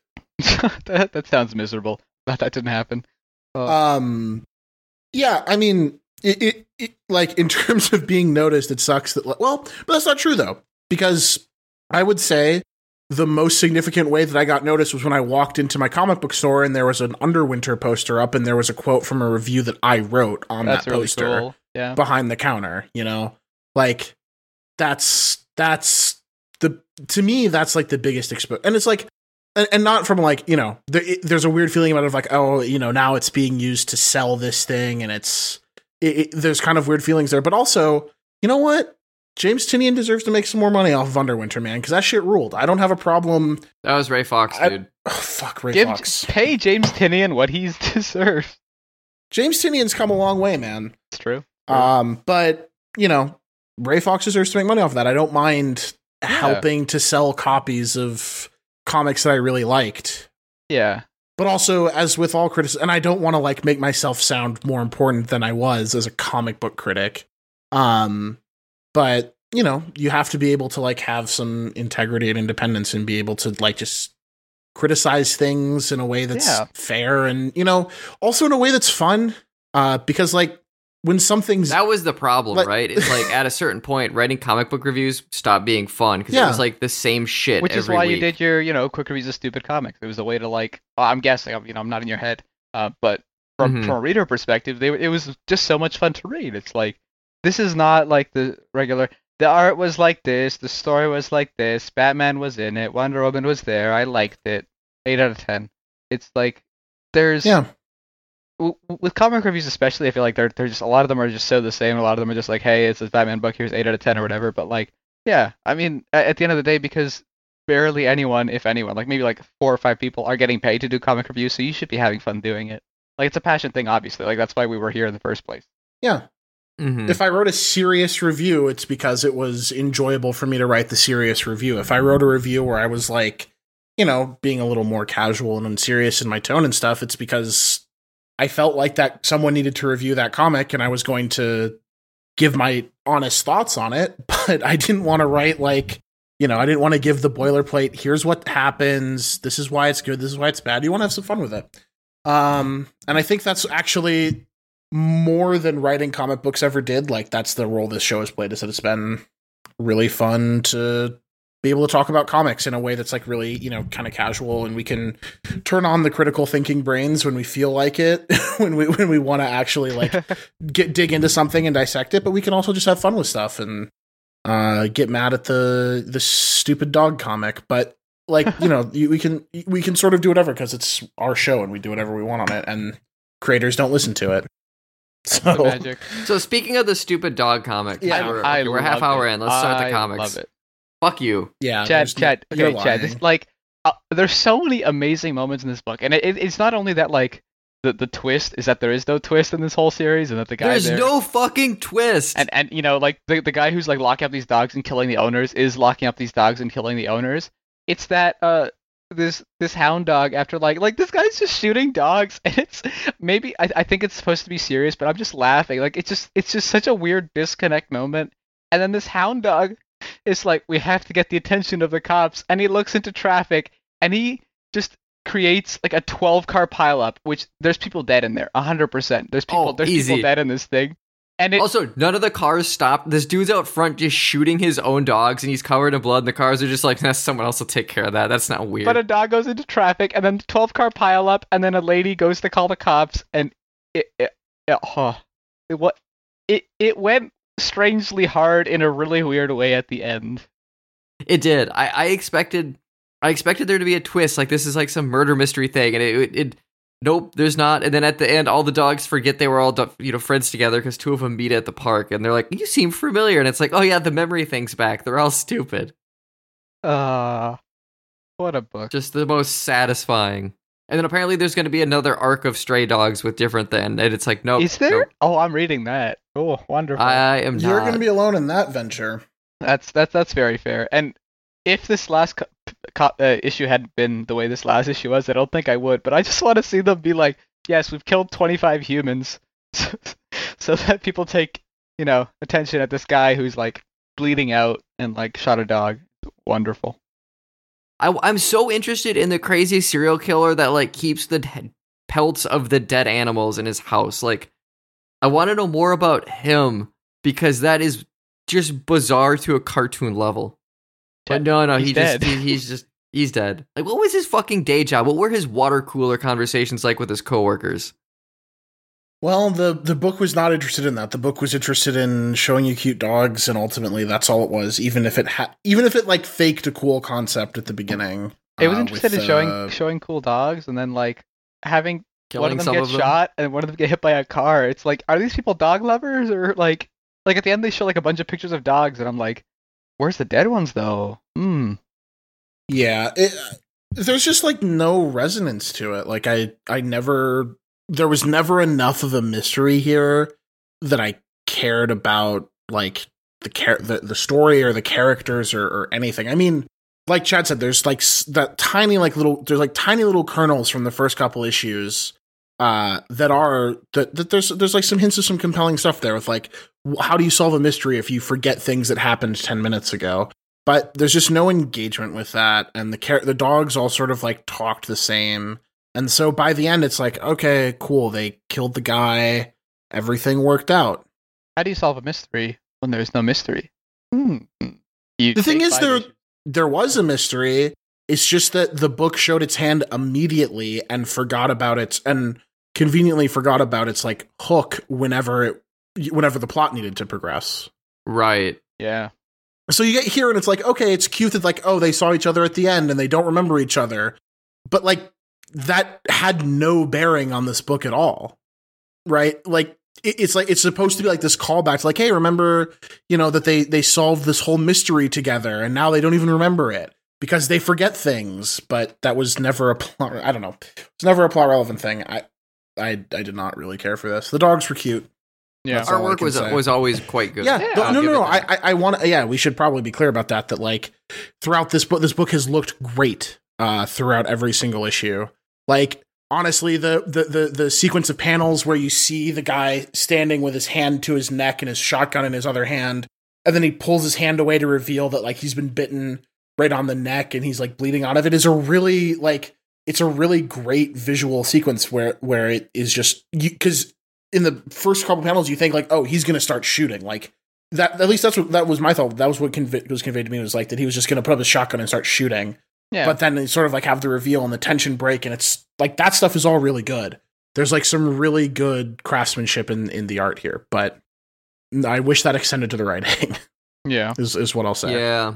C: that that sounds miserable. But that didn't happen. Uh,
A: Um, yeah, I mean, it, it, it like in terms of being noticed, it sucks that. Well, but that's not true though, because I would say the most significant way that I got noticed was when I walked into my comic book store and there was an Underwinter poster up, and there was a quote from a review that I wrote on
C: that's
A: that
C: really
A: poster
C: cool. Yeah.
A: behind the counter. You know, like that's that's the to me that's like the biggest expo, and it's like. And, and not from like, you know, there, it, there's a weird feeling about it of like, oh, you know, now it's being used to sell this thing, and it's it, it, there's kind of weird feelings there. But also, you know what? James Tynion deserves to make some more money off of Underwinter, man, because that shit ruled. I don't have a problem.
B: That was Ray Fox,
A: I-
B: dude.
A: Oh, fuck, Ray
C: Give
A: Fox.
C: pay James Tynion what he's deserved.
A: James Tynion's come a long way, man.
C: It's true.
A: Um, but you know, Ray Fox deserves to make money off of that. I don't mind
C: Yeah.
A: helping to sell copies of comics that I really liked.
C: Yeah.
A: But also, as with all critics, and I don't want to like make myself sound more important than I was as a comic book critic. Um, but you know, you have to be able to like have some integrity and independence, and be able to like just criticize things in a way that's
C: Yeah.
A: fair, and you know, also in a way that's fun. Uh, because like when something's
B: That was the problem,
A: Like-
B: right? It's like at a certain point, writing comic book reviews stopped being fun because
A: Yeah.
B: it was like the same shit
C: Which
B: every
C: is why
B: week.
C: you did your, you know, quick reviews of stupid comics. It was a way to like, oh, I'm guessing, you know, I'm not in your head, uh, but from
B: Mhm.
C: from a reader perspective, they it was just so much fun to read. It's like this is not like the regular. The art was like this, the story was like this, Batman was in it, Wonder Woman was there. I liked it. Eight out of ten. It's like there's
A: yeah,
C: w- with comic reviews especially, I feel like they're they're just a lot of them are just so the same. A lot of them are just like, hey, it's this Batman book, here's eight out of ten or whatever. But like, yeah, I mean, at, at the end of the day, because barely anyone, if anyone, like maybe like four or five people are getting paid to do comic reviews, so you should be having fun doing it. Like it's a passion thing, obviously. Like that's why we were here in the first place.
A: yeah.
B: Mhm.
A: If I wrote a serious review, it's because it was enjoyable for me to write the serious review. If I wrote a review where I was like, you know, being a little more casual and unserious in my tone and stuff, it's because I felt like that someone needed to review that comic and I was going to give my honest thoughts on it, but I didn't want to write like, you know, I didn't want to give the boilerplate, here's what happens, this is why it's good, this is why it's bad. You want to have some fun with it. Um, and I think that's actually more than writing comic books ever did. Like that's the role this show has played, is that it's been really fun to be able to talk about comics in a way that's like really, you know, kind of casual, and we can turn on the critical thinking brains when we feel like it, when we when we want to actually like get dig into something and dissect it, but we can also just have fun with stuff and uh get mad at the the stupid dog comic. But like, you know, we can we can sort of do whatever because it's our show and we do whatever we want on it, and creators don't listen to it.
C: The
A: So
C: magic.
B: So speaking of the stupid dog comic,
A: Yeah,
B: we're,
C: I
B: okay, we're half
C: love
B: hour
C: it.
B: in. Let's start the
C: I
B: comics.
C: Love it.
B: Fuck you.
A: yeah,
C: Chad,
A: there's-
C: Chad,
A: you're
C: okay, Chad.
A: lying.
C: This, like, uh, there's so many amazing moments in this book, and it, it, it's not only that like the the twist is that there is no twist in this whole series, and that the guy
B: There's
C: there,
B: no fucking twist.
C: and and you know like the the guy who's like locking up these dogs and killing the owners is locking up these dogs and killing the owners. It's that uh this this hound dog after like like this guy's just shooting dogs, and it's maybe I I think it's supposed to be serious, but I'm just laughing. Like it's just it's just such a weird disconnect moment, and then this hound dog. It's like, we have to get the attention of the cops, and he looks into traffic, and he just creates like a twelve car pileup, which there's people dead in there, one hundred percent. There's people,
B: Oh,
C: there's
B: easy.
C: people dead in this thing, and it,
B: Also, none of the cars stopped. This dude's out front just shooting his own dogs, and he's covered in blood. And the cars are just like, nah, someone else will take care of that. That's not weird.
C: but a dog goes into traffic, and then twelve car pileup, and then a lady goes to call the cops, and it, it, it, oh, it what, it, it went strangely hard in a really weird way at the end.
B: It did. I, I expected, I expected there to be a twist. Like this is like some murder mystery thing, and it, it, nope, there's not. And then at the end, all the dogs forget they were all, you know, friends together because two of them meet at the park, and they're like, "You seem familiar," and it's like, "Oh yeah, the memory thing's back." They're all stupid.
C: Uh, what a book.
B: Just the most satisfying. And then apparently there's going to be another arc of Stray Dogs with different than, and it's like, nope.
C: Is there?
B: Nope.
C: Oh, I'm reading that. Oh, wonderful.
B: I am not.
A: You're going to be alone in that venture.
C: That's that's that's very fair. And if this last co- co- uh, issue had been the way this last issue was, I don't think I would. But I just want to see them be like, yes, we've killed twenty-five humans, so that people take, you know, attention at this guy who's like bleeding out and like shot a dog. Wonderful.
B: I, I'm so interested in the crazy serial killer that like keeps the dead pelts of the dead animals in his house. Like, I want to know more about him because that is just bizarre to a cartoon level. But no, no,
C: he's
B: he
C: dead.
B: just he, he's just he's dead. Like, what was his fucking day job? What were his water cooler conversations like with his coworkers?
A: Well, the, the book was not interested in that. The book was interested in showing you cute dogs, and ultimately that's all it was. Even if it had, even if it like faked a cool concept at the beginning.
C: It was
A: uh,
C: interested
A: with,
C: in showing
A: uh,
C: showing cool dogs, and then like having
B: Killing
C: one of them
B: some
C: get
B: of them?
C: shot and one of them get hit by a car. It's like, are these people dog lovers or like like at the end they show like a bunch of pictures of dogs, and I'm like, where's the dead ones though? Hmm.
A: Yeah, it, there's just like no resonance to it. Like I, I never, there was never enough of a mystery here that I cared about, like the char- the, the story or the characters or, or anything. I mean, like Chad said, there's like s- that tiny, like little, there's like tiny little kernels from the first couple issues uh, that are that, that there's there's like some hints of some compelling stuff there with like, how do you solve a mystery if you forget things that happened ten minutes ago? But there's just no engagement with that, and the char- the dogs all sort of like talked the same, and so by the end, it's like, okay, cool, they killed the guy, everything worked out.
C: How do you solve a mystery when there's no mystery? Hmm. You
A: The thing
C: take
A: is,
C: five
A: there
C: issues.
A: there was a mystery. It's just that the book showed its hand immediately and forgot about it, and conveniently forgot about its like hook whenever it whenever the plot needed to progress.
B: Right.
C: Yeah.
A: So you get here and it's like, okay, it's cute that like, oh, they saw each other at the end and they don't remember each other. But like that had no bearing on this book at all. Right? Like it, it's like, it's supposed to be like this callback to like, hey, remember, you know, that they, they solved this whole mystery together and now they don't even remember it because they forget things. But that was never a plot. I don't know. It's never a plot relevant thing. I, I, I did not really care for this. The dogs were cute.
C: Yeah.
A: That's all I
B: Artwork
A: can
B: was
A: say.
B: was always quite good.
A: Yeah,
C: Yeah,
A: no,
C: I'll
A: no,
B: give
A: no.
B: it
A: no. I,
B: that.
A: I, I want to. Yeah, we should probably be clear about that. That like throughout this book, this book has looked great uh, throughout every single issue. Like honestly, the, the the the sequence of panels where you see the guy standing with his hand to his neck and his shotgun in his other hand, and then he pulls his hand away to reveal that like he's been bitten right on the neck and he's like bleeding out of it, is a really like it's a really great visual sequence where where it is just because. In the first couple panels, you think like, oh, he's going to start shooting. Like that, at least that's what, that was my thought. That was what conv- was conveyed to me, was like that he was just going to put up his shotgun and start shooting.
C: Yeah.
A: But then they sort of like have the reveal and the tension break. And it's like, that stuff is all really good. There's like some really good craftsmanship in, in the art here, but I wish that extended to the writing
C: Yeah.
A: is, is what I'll say.
B: Yeah.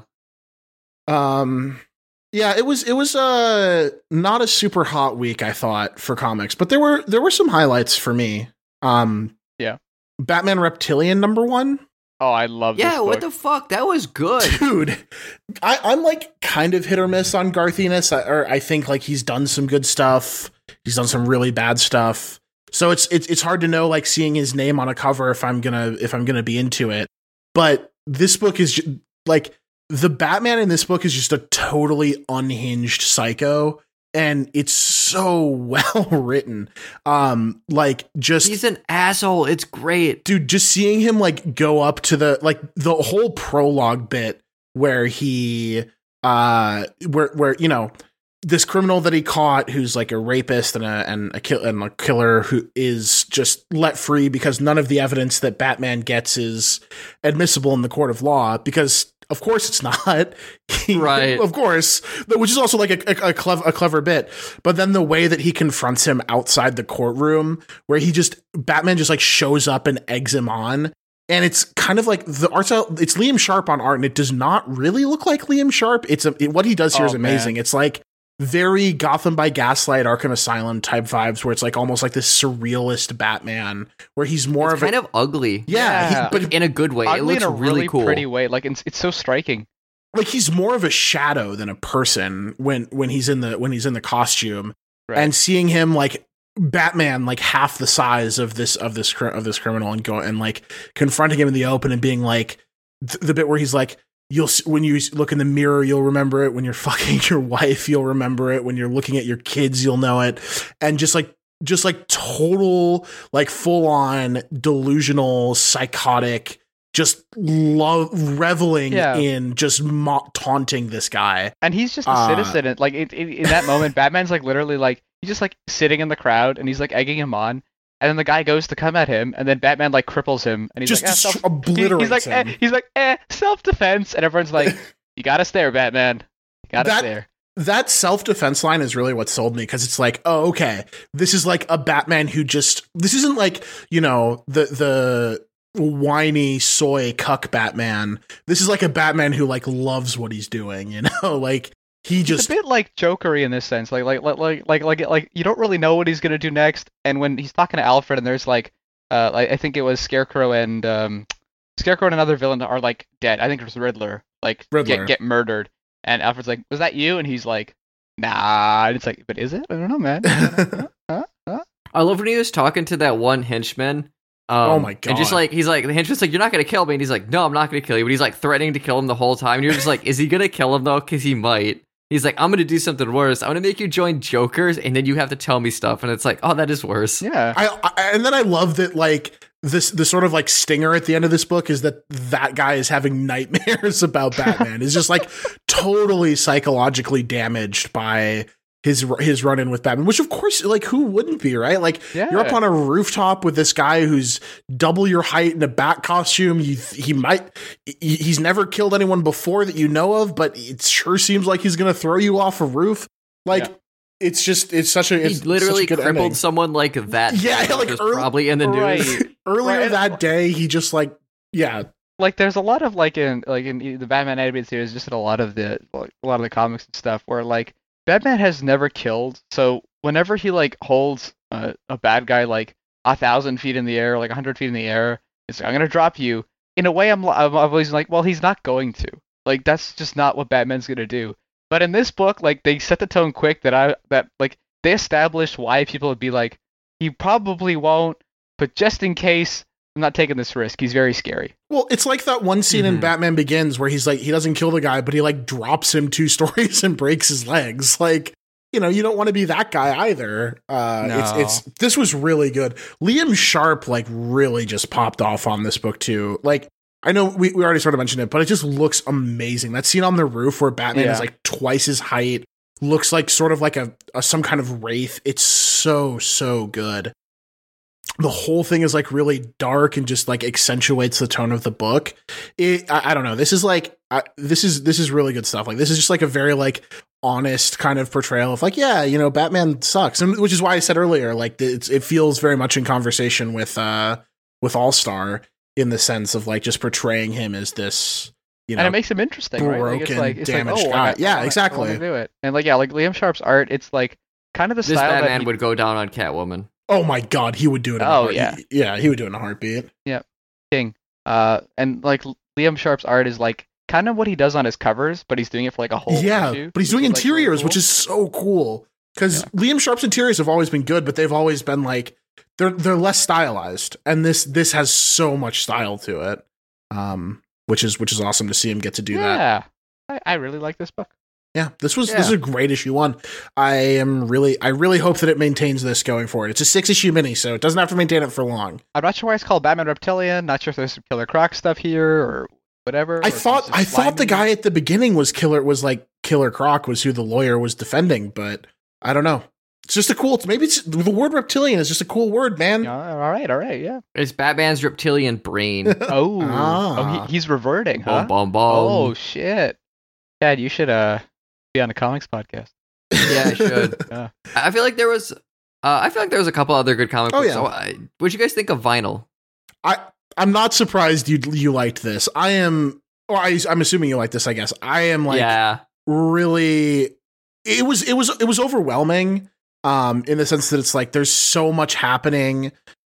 A: Um, yeah, it was, it was, uh, not a super hot week, I thought, for comics, but there were, there were some highlights for me. Um,
C: Yeah.
A: Batman Reptilian number one.
C: Oh, I love
B: Yeah,
C: this
B: what
C: book.
B: the fuck? That was good.
A: Dude, I, I'm like kind of hit or miss on Garth Ennis, I- or I think like he's done some good stuff. He's done some really bad stuff. So it's, it's, it's hard to know, like seeing his name on a cover if I'm gonna, if I'm gonna be into it. But this book is ju- like the Batman in this book is just a totally unhinged psycho. And it's so well written. Um, like just
B: He's an asshole. It's great.
A: dude, just seeing him like go up to the like the whole prologue bit where he uh where where you know this criminal that he caught who's like a rapist and a and a, kill, and a killer who is just let free because none of the evidence that Batman gets is admissible in the court of law, because of course it's not.
B: Right.
A: Of course. Which is also like a, a, a, clever, a clever bit. But then the way that he confronts him outside the courtroom, where he just, Batman just like shows up and eggs him on. And it's kind of like the art style, it's Liam Sharp on art, and it does not really look like Liam Sharp. It's a, it, what he does here
C: Oh,
A: is amazing.
C: man.
A: It's like, very Gotham by Gaslight, Arkham Asylum type vibes, where it's like almost like this surrealist Batman, where he's more
B: it's
A: of
B: kind
A: a,
B: of ugly.
A: Yeah,
C: Yeah.
A: he, but
B: in a good way.
C: Ugly
B: It looks
C: in a
B: really,
C: really
B: cool.
C: pretty way. Like it's it's so striking.
A: like he's more of a shadow than a person when when he's in the when he's in the costume.
C: Right.
A: And seeing him like Batman, like half the size of this of this cr- of this criminal, and go and like confronting him in the open and being like th- the bit where he's like, you'll s- when you look in the mirror, you'll remember it. When you're fucking your wife, you'll remember it. When you're looking at your kids, you'll know it. And just like just like total like full on delusional, psychotic, just love reveling
C: Yeah.
A: in just mo- taunting this guy.
C: And he's just a
A: Uh,
C: citizen. And, like it, it, in that moment, Batman's like literally like he's just like sitting in the crowd and he's like egging him on. And then the guy goes to come at him, and then Batman like cripples him, and he's
A: Just
C: like, eh,
A: destro-
C: self- he-
A: obliterates
C: he's like,
A: him.
C: eh, he's like, eh, self defense, and everyone's like, you got us there, Batman, you got us
A: That-
C: there.
A: That self-defense line is really what sold me, because it's like, oh, okay, this is like a Batman who just, this isn't like, you know, the the whiny soy cuck Batman. This is like a Batman who like loves what he's doing, you know, like he
C: It's
A: just
C: a bit like Jokery in this sense, like like like like like like like you don't really know what he's gonna do next, and when he's talking to Alfred, and there's like, uh, like I think it was Scarecrow and um, Scarecrow and another villain are like dead. I think it was Riddler, like
A: Riddler.
C: get get murdered, and Alfred's like, was that you? And he's like, nah. And it's like, but is it? I don't know, man. huh? Huh? Huh?
B: I love when he was talking to that one henchman. Um,
A: Oh my
B: And just
A: God.
B: like he's like the henchman's like, you're not gonna kill me, and he's like, no, I'm not gonna kill you. But he's like threatening to kill him the whole time. And you're just like, is he gonna kill him though? Because he might. He's like, I'm gonna do something worse. I'm gonna make you join Jokers, and then you have to tell me stuff. And it's like, oh, that is worse.
C: Yeah.
A: I, I and then I love that like this the sort of like stinger at the end of this book is that that guy is having nightmares about Batman. Is just like totally psychologically damaged by his his run in with Batman, which of course, like, who wouldn't be, right? Like,
C: Yeah.
A: you're up on a rooftop with this guy who's double your height in a bat costume. You, he might, he, he's never killed anyone before that you know of, but it sure seems like he's going to throw you off a roof. Like,
C: Yeah.
A: it's just, it's such a,
B: He
A: it's
B: literally
A: such a good
B: crippled
A: ending.
B: someone like that.
A: Yeah,
B: That
A: like
B: was
A: early-
B: probably in the news.
C: Right.
A: Earlier
C: Right.
A: that day, he just like, yeah,
C: Like there's a lot of like in like in the Batman animated series, just in a lot of the like, a lot of the comics and stuff, where like Batman has never killed. So whenever he like holds uh, a bad guy like a thousand feet in the air, like a hundred feet in the air, it's like, I'm gonna drop you. In a way, I'm I'm always like, well, he's not going to. Like that's just not what Batman's gonna do. But in this book, like they set the tone quick that I that like they established why people would be like, he probably won't, but just in case, I'm not taking this risk. He's very scary.
A: well, it's like that one scene in
B: Mhm.
A: Batman Begins where he's like, he doesn't kill the guy, but he like drops him two stories and breaks his legs. Like, you know, you don't want to be that guy either. Uh,
C: No.
A: it's, it's, this was really good. Liam Sharp, like, really just popped off on this book too. Like, I know we, we already sort of mentioned it, but it just looks amazing. That scene on the roof where Batman
C: Yeah.
A: is like twice his height, looks like sort of like a, a some kind of wraith. It's so, so good. The whole thing is like really dark and just like accentuates the tone of the book. It, I, I don't know. This is like, I, this is, this is really good stuff. Like, this is just like a very like honest kind of portrayal of like, yeah, you know, Batman sucks. And which is why I said earlier, like it's, it feels very much in conversation with, uh, with All-Star in the sense of like just portraying him as this, you know,
C: And it makes him interesting, right? Like, it's
A: broken,
C: like, it's like,
A: damaged
C: oh,
A: guy.
C: I, I
A: Yeah,
C: wanna-
A: exactly.
C: I wanna do it. And like, yeah, like Liam Sharp's art, it's like kind of the
B: This
C: style that
B: Batman
C: he-
B: would go down on Catwoman.
A: oh my God, he would do it. In a
C: Oh,
A: heart-
C: yeah.
A: he- yeah, he would do it in a heartbeat.
C: King. Uh, and like Liam Sharp's art is like kind of what he does on his covers, but he's doing it for like a whole
A: Yeah,
C: issue,
A: but he's
C: which
A: doing
C: is, like, really
A: interiors,
C: cool.
A: which is so cool. Because Liam Sharp's interiors have always been good, but they've always been like they're they're less stylized, and this this has so much style to it, um, which is which is awesome to see him get to do that.
C: yeah. I, I really like this book.
A: Yeah, this was
B: Yeah.
A: this is a great issue one. I am really I really hope that it maintains this going forward. It's a six issue mini, so it doesn't have to maintain it for long.
C: I'm not sure why it's called Batman Reptilian. Not sure if there's some Killer Croc stuff here or whatever.
A: I
C: or if
A: thought
C: it's just
A: I thought the
C: slimy.
A: guy at the beginning was Killer was like Killer Croc was who the lawyer was defending, but I don't know. It's just a cool. Maybe it's, the word reptilian is just a cool word, man.
C: Yeah, all right, all right, yeah.
B: It's Batman's reptilian brain.
C: Oh,
A: Ah.
C: oh he, he's reverting, huh?
B: Bum, bum, bum.
C: Oh shit, Dad, you should uh be on a comics podcast.
B: Yeah, I should.
C: Yeah.
B: I feel like there was. Uh, I feel like there was a couple other good comic
A: Oh,
B: books.
A: yeah.
B: So I, what'd you guys think of Vinyl?
A: I I'm not surprised you you liked this. I am. Or I, I'm assuming you like this. I guess I am like
B: yeah,
A: really it was it was it was overwhelming um in the sense that it's like there's so much happening,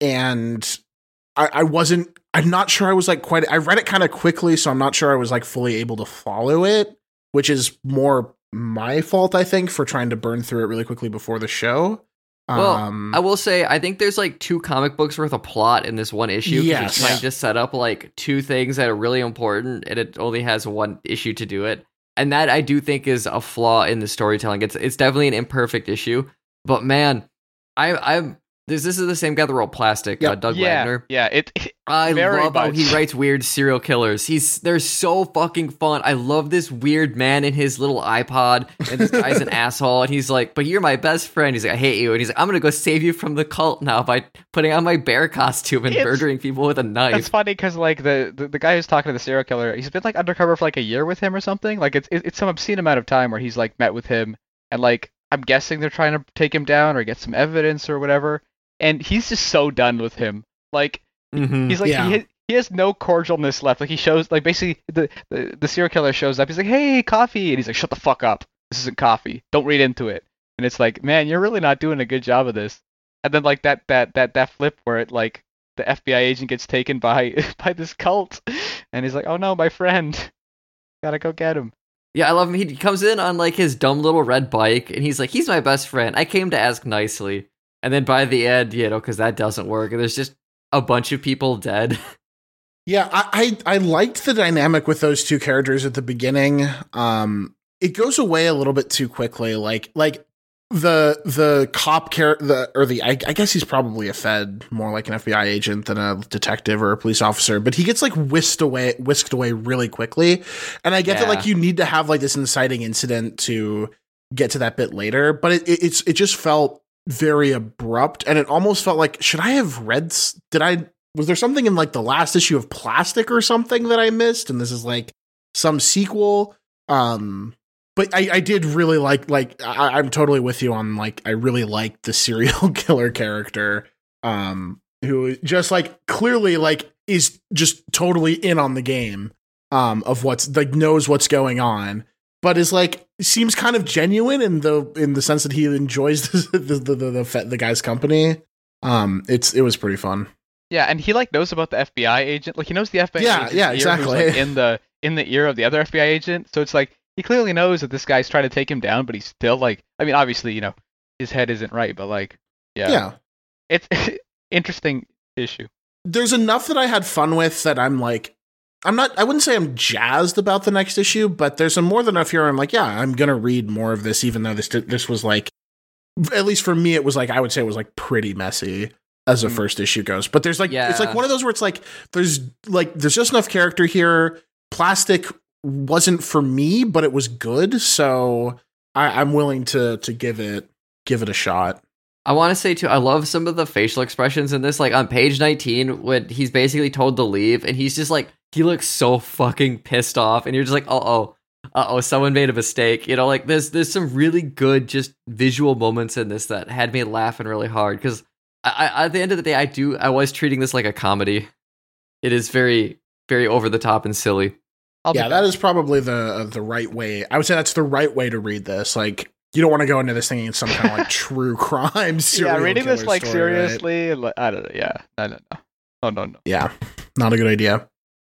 A: and I, I wasn't I'm not sure I was like quite I read it kind of quickly, so I'm not sure I was like fully able to follow it, which is more my fault, I think, for trying to burn through it really quickly before the show.
B: Well,
A: um,
B: I will say, I think there's like two comic books worth of plot in this one issue.
A: Yes.
B: It's trying to set up like two things that are really important, and it only has one issue to do it. And that I do think is a flaw in the storytelling. It's it's definitely an imperfect issue. But man, I I'm this this is the same guy that wrote Plastic,
A: Yep.
B: uh, Doug
C: yeah,
B: Wagner.
C: yeah. It, it
B: I
C: very
B: love how
C: much.
B: he writes weird serial killers. He's they're so fucking fun. I love this weird man in his little iPod, and this guy's an asshole, and he's like, "But you're my best friend." He's like, "I hate you," and he's like, "I'm gonna go save you from the cult now by putting on my bear costume and
C: It's-
B: murdering people with a knife."
C: It's funny because like the, the the guy who's talking to the serial killer, he's been like undercover for like a year with him or something. Like it's it, it's some obscene amount of time where he's like met with him, and like I'm guessing they're trying to take him down or get some evidence or whatever. And he's just so done with him. Like
B: Mhm.
C: he's like
A: Yeah.
C: he he has no cordialness left. Like he shows like basically the, the the serial killer shows up. He's like, "Hey, coffee," and he's like, "Shut the fuck up. This isn't coffee. Don't read into it." And it's like, man, you're really not doing a good job of this. And then like that that that that flip where it like the F B I agent gets taken by by this cult, and he's like, "Oh no, my friend, gotta go get him."
B: Yeah, I love him. He comes in on like his dumb little red bike, and he's like, "He's my best friend. I came to ask nicely." And then by the end, you know, because that doesn't work, and there's just a bunch of people dead.
A: Yeah, I, I I liked the dynamic with those two characters at the beginning. Um, it goes away a little bit too quickly. Like like the the cop char- the or the I, I guess he's probably a Fed, more like an F B I agent than a detective or a police officer. But he gets like whisked away whisked away really quickly. And I get that
B: Yeah.
A: like you need to have like this inciting incident to get to that bit later. But it, it it's it just felt very abrupt, and it almost felt like, should I have read? s- Did I? Was there something in like the last issue of Plastic or something that I missed? And this is like some sequel. Um, but I, I did really like like I, I'm totally with you on like I really liked the serial killer character. Um, who just like clearly like is just totally in on the game. Um, of what's like knows what's going on, but is like seems kind of genuine in the in the sense that he enjoys the the the, the, the, the guy's company. Um, it's it was pretty fun.
C: Yeah, and he like knows about the F B I agent. Like he knows the F B I
A: Yeah,
C: agent's
A: yeah,
C: ear who's,
A: exactly.
C: like, in the in the ear of the other F B I agent. So it's like he clearly knows that this guy's trying to take him down, but he's still like, I mean, obviously, you know, his head isn't right, but like, yeah,
A: Yeah.
C: it's interesting issue.
A: There's enough that I had fun with that I'm like, I'm not, I wouldn't say I'm jazzed about the next issue, but there's some more than enough here. I'm like, yeah, I'm going to read more of this, even though this, this was like, at least for me, it was like, I would say it was like pretty messy as a
C: Mm.
A: first issue goes. But there's like,
B: Yeah.
A: it's like one of those where it's like, there's like, there's just enough character here. Plastic wasn't for me, but it was good. So I, I'm willing to, to give it, give it a shot.
B: I want to say too, I love some of the facial expressions in this. Like on page nineteen, when he's basically told to leave, and he's just like, he looks so fucking pissed off, and you're just like, uh oh, uh oh, someone made a mistake. You know, like there's there's some really good just visual moments in this that had me laughing really hard because I, I, at the end of the day, I do I was treating this like a comedy. It is very very over the top and silly.
C: I'll be
A: Yeah, that is probably the the right way. I would say that's the right way to read this. Like, you don't want to go into this thing in some kind of like true crime.
C: yeah,
A: serial
C: reading this
A: killer
C: like
A: story, right?
C: seriously, like, I don't know. Yeah, no, no, no, no, no, no.
A: Yeah, not a good idea.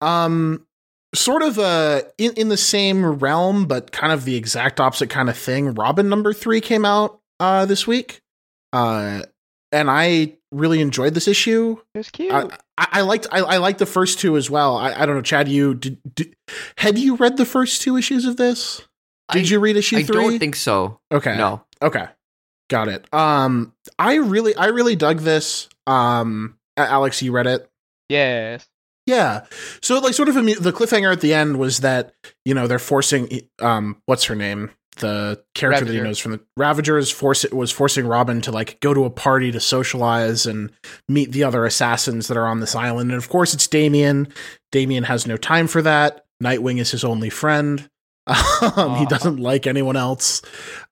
A: Um, sort of uh in in the same realm, but kind of the exact opposite kind of thing. Robin number three came out uh this week, uh, and I really enjoyed this issue.
C: It was cute.
A: I, I, I liked I, I liked the first two as well. I, I don't know, Chad. You did, did? Had you read the first two issues of this? Did
B: I-
A: you read issue
B: I
A: three?
B: don't think so.
A: Okay.
B: No.
A: Okay. Got it. Um, I really, I really dug this. Um, A- Alex, you read it?
C: yes.
A: Yeah. So, like, sort of a, the cliffhanger at the end was that, you know, they're forcing, um, what's her name? The character that he
C: Ravager.
A: knows from the Ravager is force was forcing Robin to like go to a party to socialize and meet the other assassins that are on this island. And of course, it's Damien. Damien has no time for that. Nightwing is his only friend. Um, he doesn't like anyone else.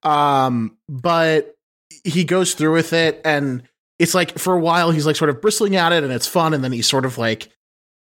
A: Um, but he goes through with it, and it's like for a while he's like sort of bristling at it, and it's fun, and then he's sort of like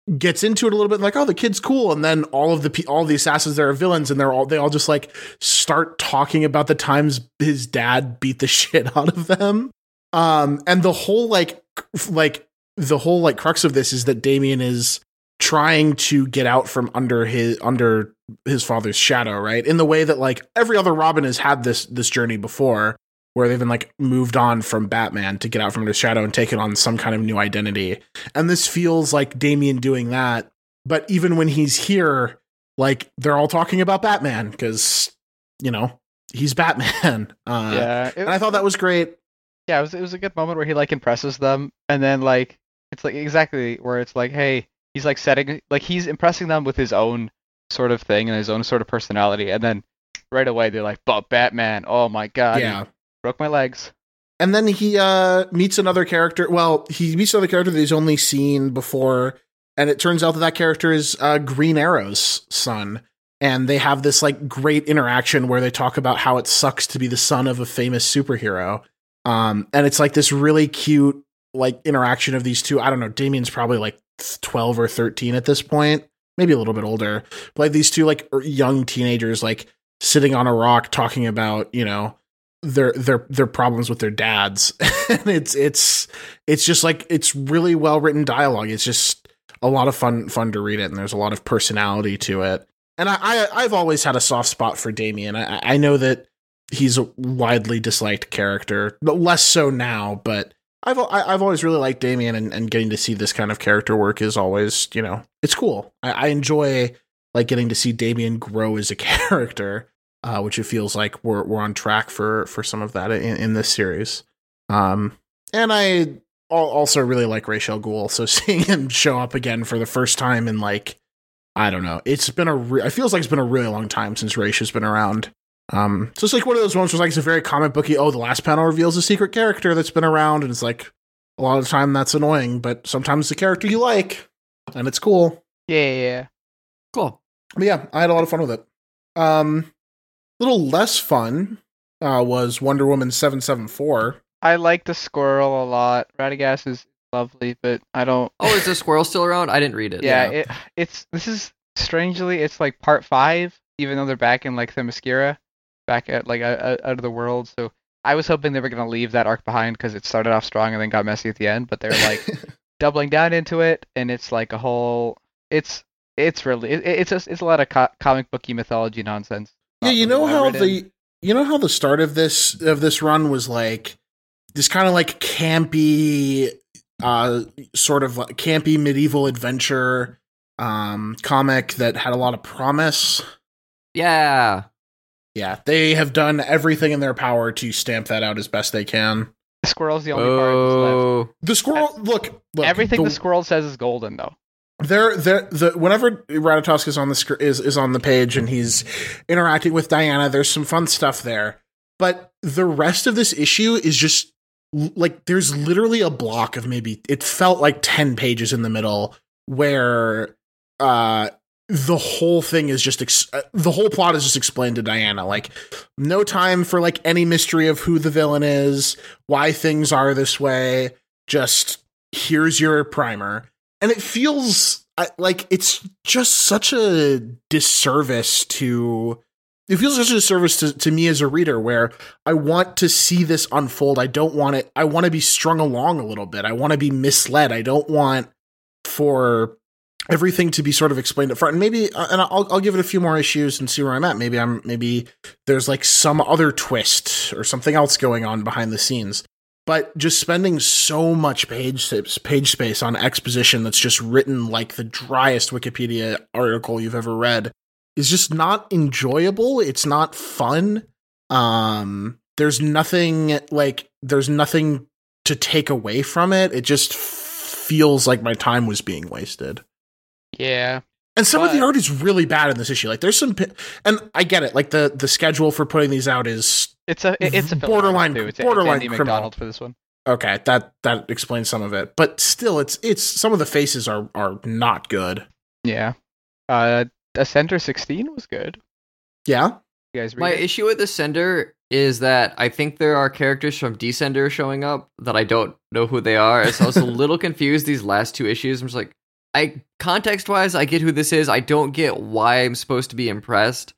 A: gets into it a little bit, like, oh, the kid's cool, and then all of the pe- all the assassins there are villains, and they're all they all just like start talking about the times his dad beat the shit out of them. Um, and the whole like like the whole like crux of this is that Damien is trying to get out from under his under his father's shadow, right? In the way that like every other Robin has had this this journey before, where they've been like moved on from Batman to get out from under his shadow and taken on some kind of new identity. And this feels like Damien doing that. But even when he's here, like they're all talking about Batman because, you know, he's Batman. Uh,
C: yeah, it,
A: and I thought that was great.
C: Yeah, it was it was a good moment where he like impresses them, and then like it's like exactly where it's like, hey, he's like setting like he's impressing them with his own sort of thing and his own sort of personality, and then right away they're like, but Batman, oh my god,
A: Yeah.
C: broke my legs.
A: And then he uh, meets another character. Well, he meets another character that he's only seen before, and it turns out that that character is uh, Green Arrow's son. And they have this like great interaction where they talk about how it sucks to be the son of a famous superhero. Um, and it's like this really cute like interaction of these two. I don't know. Damien's probably like twelve or thirteen at this point, maybe a little bit older. But like these two like young teenagers like sitting on a rock talking about, you know, their their their problems with their dads. And it's it's it's just like it's really well written dialogue. It's just a lot of fun fun to read it, and there's a lot of personality to it. And I, I I've always had a soft spot for Damien. I I know that he's a widely disliked character, but less so now. But I've I've always really liked Damien, and, and getting to see this kind of character work is always, you know, it's cool. I, I enjoy like getting to see Damien grow as a character. Uh, which it feels like we're we're on track for for some of that in, in this series. Um, and I also really like Ra's al Ghul, so seeing him show up again for the first time in like, I don't know, it's been a re- it feels like it's been a really long time since Ra's has been around. Um, so it's like one of those ones where it's like it's a very comic booky. Oh, the last panel reveals a secret character that's been around, and it's like a lot of the time that's annoying, but sometimes the character you like, and it's cool.
C: Yeah, yeah, yeah.
B: Cool.
A: But yeah, I had a lot of fun with it. Um. Little less fun uh, was Wonder Woman seven seven four.
C: I like the squirrel a lot. Radagast is lovely, but I don't.
B: Oh, is the squirrel still around? I didn't read it.
C: Yeah,
A: Yeah.
C: It, it's this is strangely it's like part five, even though they're back in like Themyscira, back at like out, out of the world. So I was hoping they were gonna leave that arc behind because it started off strong and then got messy at the end. But they're like doubling down into it, and it's like a whole. It's it's really it, it's a, it's a lot of co- comic booky mythology nonsense.
A: Yeah, you know how
C: written.
A: the you know how the start of this of this run was like this kind of like campy, uh, sort of like campy medieval adventure um, comic that had a lot of promise.
B: Yeah.
A: Yeah, they have done everything in their power to stamp that out as best they can.
C: The squirrel's the only part that's left.
B: Oh.
A: The squirrel, look, look
C: Everything
A: the,
C: the squirrel says is golden, though.
A: They're, they're, the whenever Ratatosk is on the sc- is is on the page and he's interacting with Diana, there's some fun stuff there. But the rest of this issue is just like there's literally a block of maybe it felt like ten pages in the middle where uh the whole thing is just ex- uh, the whole plot is just explained to Diana. Like no time for like any mystery of who the villain is, why things are this way. Just here's your primer. And it feels like it's just such a disservice to, it feels such a disservice to, to me as a reader where I want to see this unfold. I don't want it. I want to be strung along a little bit. I want to be misled. I don't want for everything to be sort of explained up front. And maybe, and I'll, I'll give it a few more issues and see where I'm at. Maybe I'm, maybe there's like some other twist or something else going on behind the scenes. But just spending so much page page space on exposition that's just written like the driest Wikipedia article you've ever read is just not enjoyable. It's not fun. Um, there's nothing like there's nothing to take away from it. It just feels like my time was being wasted.
C: Yeah.
A: And some
C: but,
A: of the art is really bad in this issue. Like there's some, and I get it. Like the the schedule for putting these out is.
C: It's a it's a
A: borderline
C: too. It's
A: borderline
C: Andy
A: criminal.
C: McDonald for this one.
A: Okay, that that explains some of it, but still, it's it's some of the faces are are not good.
C: Yeah, uh, Ascender sixteen was good.
A: Yeah,
C: you guys. Read
B: My
C: it?
B: issue with Ascender is that I think there are characters from Descender showing up that I don't know who they are, so I was a little confused these last two issues. I'm just like, I context wise, I get who this is. I don't get why I'm supposed to be impressed.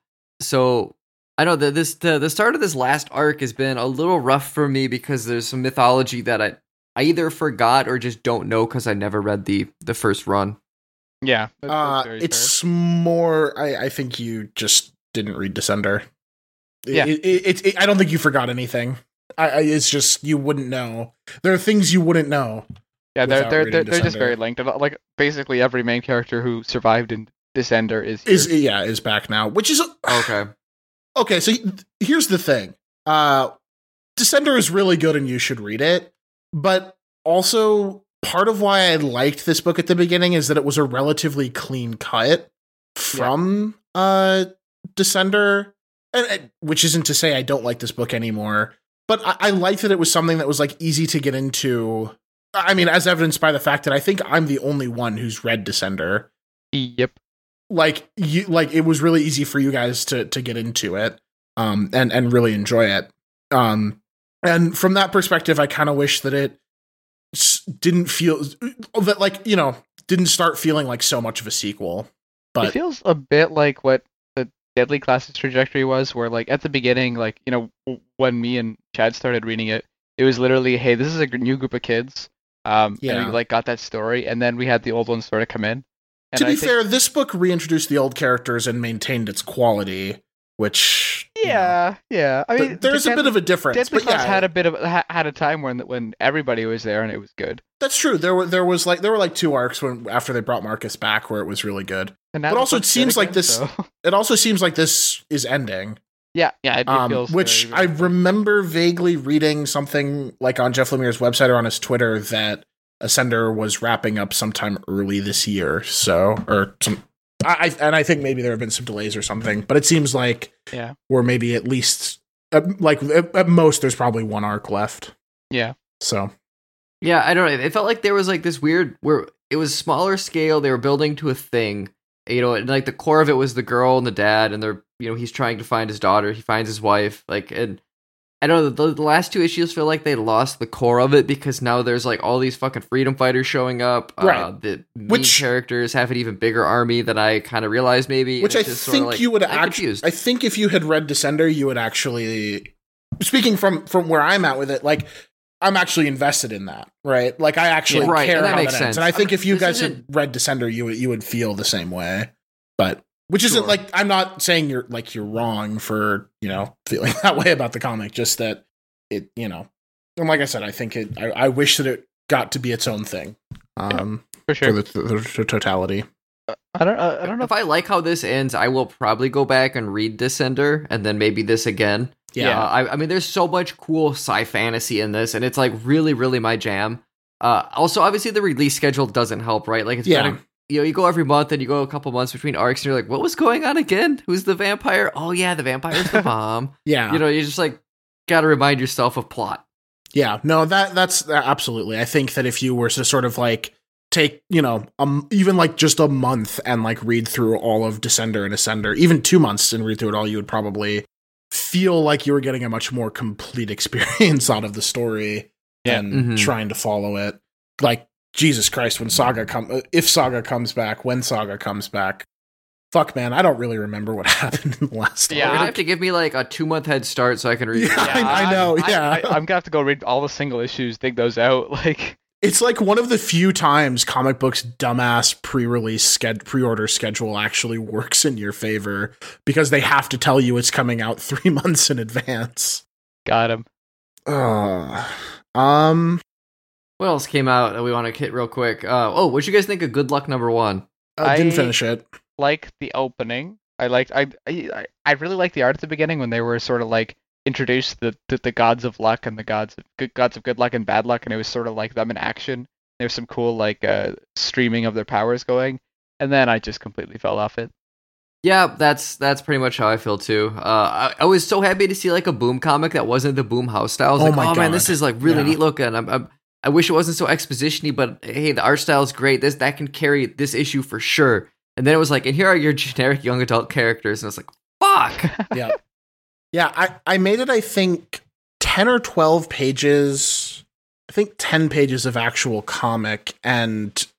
B: So I know that this the, the start of this last arc has been a little rough for me because there's some mythology that I I either forgot or just don't know because I never read the the first run.
C: Yeah, that's,
A: Uh,
C: that's very
A: it's
C: fair.
A: more. I, I think you just didn't read Descender. It-
C: Yeah.
A: It, it, it, I don't think you forgot anything. I, I, it's just you wouldn't know. There are things you wouldn't know.
C: Yeah, they're
A: without
C: they're
A: reading
C: they're, they're just
A: Descender.
C: very linked. Like basically every main character who survived in Descender is here.
A: Is yeah is back now, which is
B: Okay.
A: okay. So here's the thing. Uh, Descender is really good, and you should read it. But also, part of why I liked this book at the beginning is that it was a relatively clean cut from uh Descender, and, and- which isn't to say I don't like this book anymore. But I, I liked that it was something that was like easy to get into. I mean, as evidenced by the fact that I think I'm the only one who's read Descender.
C: Yep.
A: Like you, like it was really easy for you guys to to get into it, um, and and really enjoy it. Um, and from that perspective, I kind of wish that it s- didn't feel that like you know didn't start feeling like so much of a sequel.
C: It
A: But
C: feels a bit like what the Deadly Classes trajectory was, where like at the beginning, like you know, w- when me and Chad started reading it, it was literally, hey, this is a g- new group of kids, um, and
A: Yeah.
C: we like got that story, and then we had the old ones sort of come in. And
A: to
C: I
A: be
C: think-
A: fair, this book reintroduced the old characters and maintained its quality, which you know,
C: yeah, yeah. I
A: th-
C: mean,
A: there's a
C: Deadly-
A: bit of a difference.
C: Deadly
A: But
C: Class
A: yeah,
C: had a bit of ha- had a time when when everybody was there and it was good.
A: that's true. There were there was like there were like two arcs when after they brought Marcus back where it was really good.
C: And now
A: But
C: the
A: also it
C: book's
A: seems
C: good
A: like
C: again,
A: this-
C: so-
A: It also seems like this is ending.
C: yeah, yeah. It, it
A: Um,
C: feels
A: which
C: very,
A: I
C: very-
A: remember vaguely reading something like on Jeff Lemire's website or on his Twitter that Ascender was wrapping up sometime early this year. So, or some, I, I and I think maybe there have been some delays or something, but it seems like
C: yeah,
A: we're maybe at least at, like at, at most there's probably one arc left.
C: yeah.
A: So
B: Yeah, I don't know. It felt like there was like this weird where it was smaller scale. They were building to a thing, you know, and like the core of it was the girl and the dad, and they're, you know, he's trying to find his daughter. He finds his wife, like, and I don't know. The, the last two issues feel like they lost the core of it because now there's like all these fucking freedom fighters showing up.
A: Right.
B: Uh, the main
A: Which-
B: characters have an even bigger army than I kind of realized maybe.
A: which I
B: and it's just sorta
A: think
B: like-
A: you would
B: I'm
A: actually.
B: confused.
A: I think if you had read Descender, you would actually. Speaking from from where I'm at with it, like I'm actually invested in that, right? Like I actually
B: Yeah, right,
A: care
B: and that
A: how
B: makes
A: that ends,
B: sense.
A: and I think
B: I'm-
A: if you
B: this
A: guys had
B: isn't-
A: read Descender, you would you would feel the same way. But which isn't
B: Sure.
A: like I'm not saying you're like you're wrong for you know feeling that way about the comic. Just that it you know, and like I said, I think it. I, I wish that it got to be its own thing. Um,
C: For sure.
A: for the, the, the totality.
C: I don't. Uh, I don't know.
B: if I like how this ends, I will probably go back and read Descender and then maybe this again.
A: Yeah.
B: Uh, I, I mean, there's so much cool sci fantasy in this, and it's like really, really my jam. Uh, also, obviously, the release schedule doesn't help, right? Like, it's
A: Yeah.
B: been a, you know, you go every month and you go a couple months between arcs, and you're like, what was going on again? Who's the vampire? Oh, yeah, the vampire's the bomb.
A: Yeah.
B: You know, you just like got to remind yourself of plot.
A: Yeah, no, that that's absolutely. I think that if you were to sort of like take, you know, um, even like just a month and like read through all of Descender and Ascender, even two months and read through it all, you would probably feel like you were getting a much more complete experience out of the story
C: Yeah.
A: and
B: Mhm.
A: trying to follow it. Like Jesus Christ, when Saga come, if Saga comes back, when Saga comes back, fuck man, I don't really remember what happened in the last.
C: Yeah,
B: You're
A: arc.
B: gonna have to give me like a two month head start so I can read.
A: Yeah.
B: it.
A: I- I know, yeah.
C: I, am gonna have to go read all the single issues, dig those out. Like,
A: It's like one of the few times comic books dumbass pre-release sched- pre-order schedule actually works in your favor because they have to tell you it's coming out three months in advance.
C: got him.
A: Uh, um,
B: What else came out that we want to hit real quick? Uh, oh, what'd you guys think of Good Luck Number One?
A: I didn't
C: I-
A: finish it.
C: Like the opening, I liked. I I I really liked the art at the beginning when they were sort of like introduced the the, the gods of luck and the gods of good gods of good luck and bad luck, and it was sort of like them in action. There was some cool like uh streaming of their powers going, and then I just completely fell off it.
B: Yeah, that's that's pretty much how I feel too. Uh, I, I was so happy to see like a Boom comic that wasn't the Boom house style. I was
A: Oh
B: like,
A: my
B: oh man,
A: God.
B: this is like really
A: Yeah.
B: neat looking. I'm, I'm, I wish it wasn't so exposition-y, but hey, the art style is great. This that can carry this issue for sure. And then it was like, and here are your generic young adult characters, and I was like, fuck.
A: Yeah, yeah. I I made it. I think ten or twelve pages. I think ten pages of actual comic, and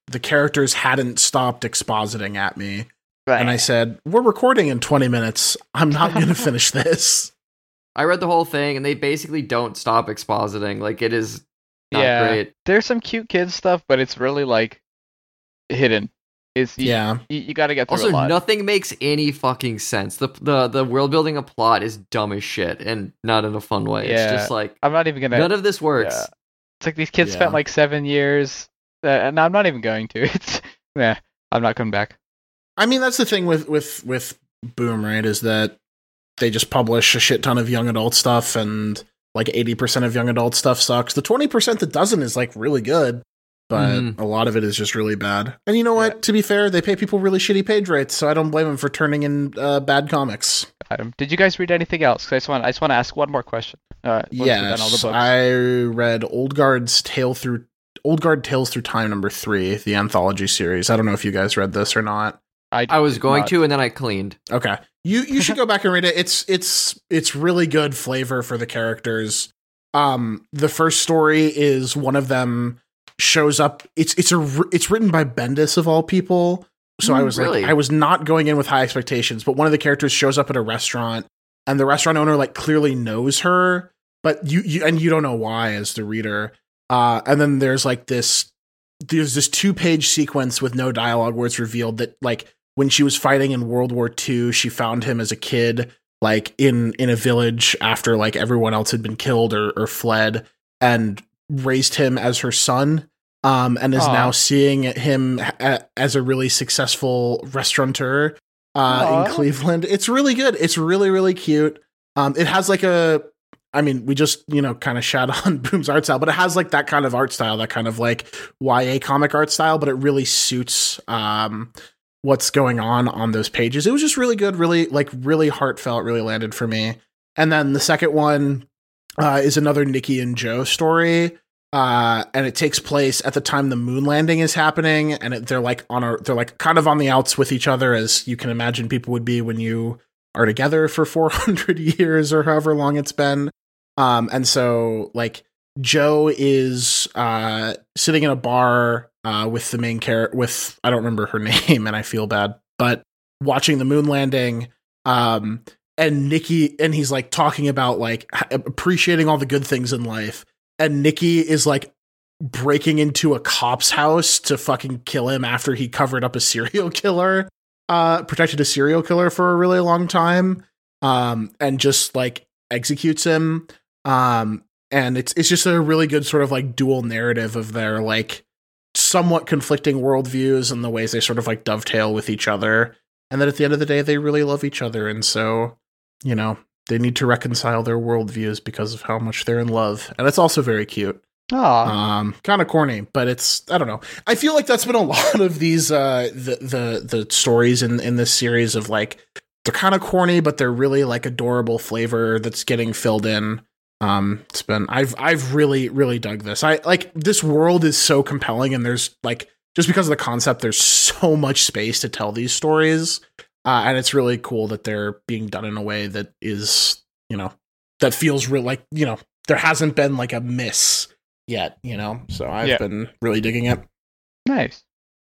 A: the characters hadn't stopped expositing at me.
C: Right.
A: And I said, we're recording in twenty minutes. I'm not going to finish this.
B: I read the whole thing, and they basically don't stop expositing. Like, it is not
C: yeah,
B: great.
C: There's some cute kids stuff, but it's really like hidden. It's you,
A: Yeah.
C: You, you got to get through
B: Also,
C: a lot.
B: nothing makes any fucking sense. The the the world building of plot is dumb as shit, and not in a fun way.
C: Yeah.
B: It's just like
C: I'm not even gonna.
B: none of this works.
C: Yeah. It's like these kids
A: Yeah.
C: spent like seven years, uh, and I'm not even going to. It's yeah, I'm not coming back.
A: I mean, that's the thing with, with, with Boom, right? Is that they just publish a shit ton of young adult stuff, and like eighty percent of young adult stuff sucks. The twenty percent that doesn't is like really good, but
B: Mhm.
A: a lot of it is just really bad. And you know what?
C: Yeah.
A: To be fair, they pay people really shitty page rates, so I don't blame them for turning in uh, bad comics.
C: Adam, did you guys read anything else? 'Cause I just want I just want to ask one more question. Uh, once we've done all the
A: Yes,
C: books.
A: I read Old Guard's Tale Through Old Guard Tales Through Time number three, the anthology series. I don't know if you guys read this or not.
B: I was
C: did
B: going
C: not.
B: to, and then I cleaned.
A: Okay. You you should go back and read it. It's it's it's really good flavor for the characters. Um the first story is one of them shows up. It's it's a r- it's written by Bendis of all people. So I
B: Mm,
A: was
B: really?
A: like I was not going in with high expectations, but one of the characters shows up at a restaurant, and the restaurant owner like clearly knows her, but you, you and you don't know why as the reader. Uh and then there's like this there's this two-page sequence with no dialogue where it's revealed that like when she was fighting in World War Two, she found him as a kid, like in in a village after like everyone else had been killed or, or fled, and raised him as her son, um, and is
C: Aw.
A: now seeing him a, as a really successful restaurateur uh,
C: Aw.
A: in Cleveland. It's really good. It's really really cute. Um, it has like a, I mean, we just you know kind of shat on Boom's art style, but it has like that kind of art style, that kind of like Y A comic art style, but it really suits um what's going on on those pages. It was just really good, really like really heartfelt, really landed for me. And then the second one uh, is another Nikki and Joe story, uh, and it takes place at the time the moon landing is happening, and it, they're like on a they're like kind of on the outs with each other, as you can imagine people would be when you are together for four hundred years or however long it's been. Um, and so like Joe is uh, sitting in a bar uh, with the main character, with, I don't remember her name and I feel bad, but watching the moon landing. Um, and Nikki, and he's like talking about like appreciating all the good things in life. And Nikki is like breaking into a cop's house to fucking kill him after he covered up a serial killer, uh, protected a serial killer for a really long time. Um, and just like executes him. Um, And it's it's just a really good sort of like dual narrative of their like somewhat conflicting worldviews and the ways they sort of like dovetail with each other. And that at the end of the day, they really love each other. And so, you know, they need to reconcile their worldviews because of how much they're in love. And it's also very cute.
C: Aw.
A: Um, kind of corny, but it's, I don't know. I feel like that's been a lot of these, uh, the, the, the stories in, in this series of like, they're kind of corny, but they're really like adorable flavor that's getting filled in. Um, it's been, I've, I've really, really dug this. I like, this world is so compelling, and there's like, just because of the concept, there's so much space to tell these stories. Uh, and it's really cool that they're being done in a way that is, you know, that feels real, like, you know, there hasn't been like a miss yet, you know? So I've
C: Yeah.
A: been really digging it.
C: Nice.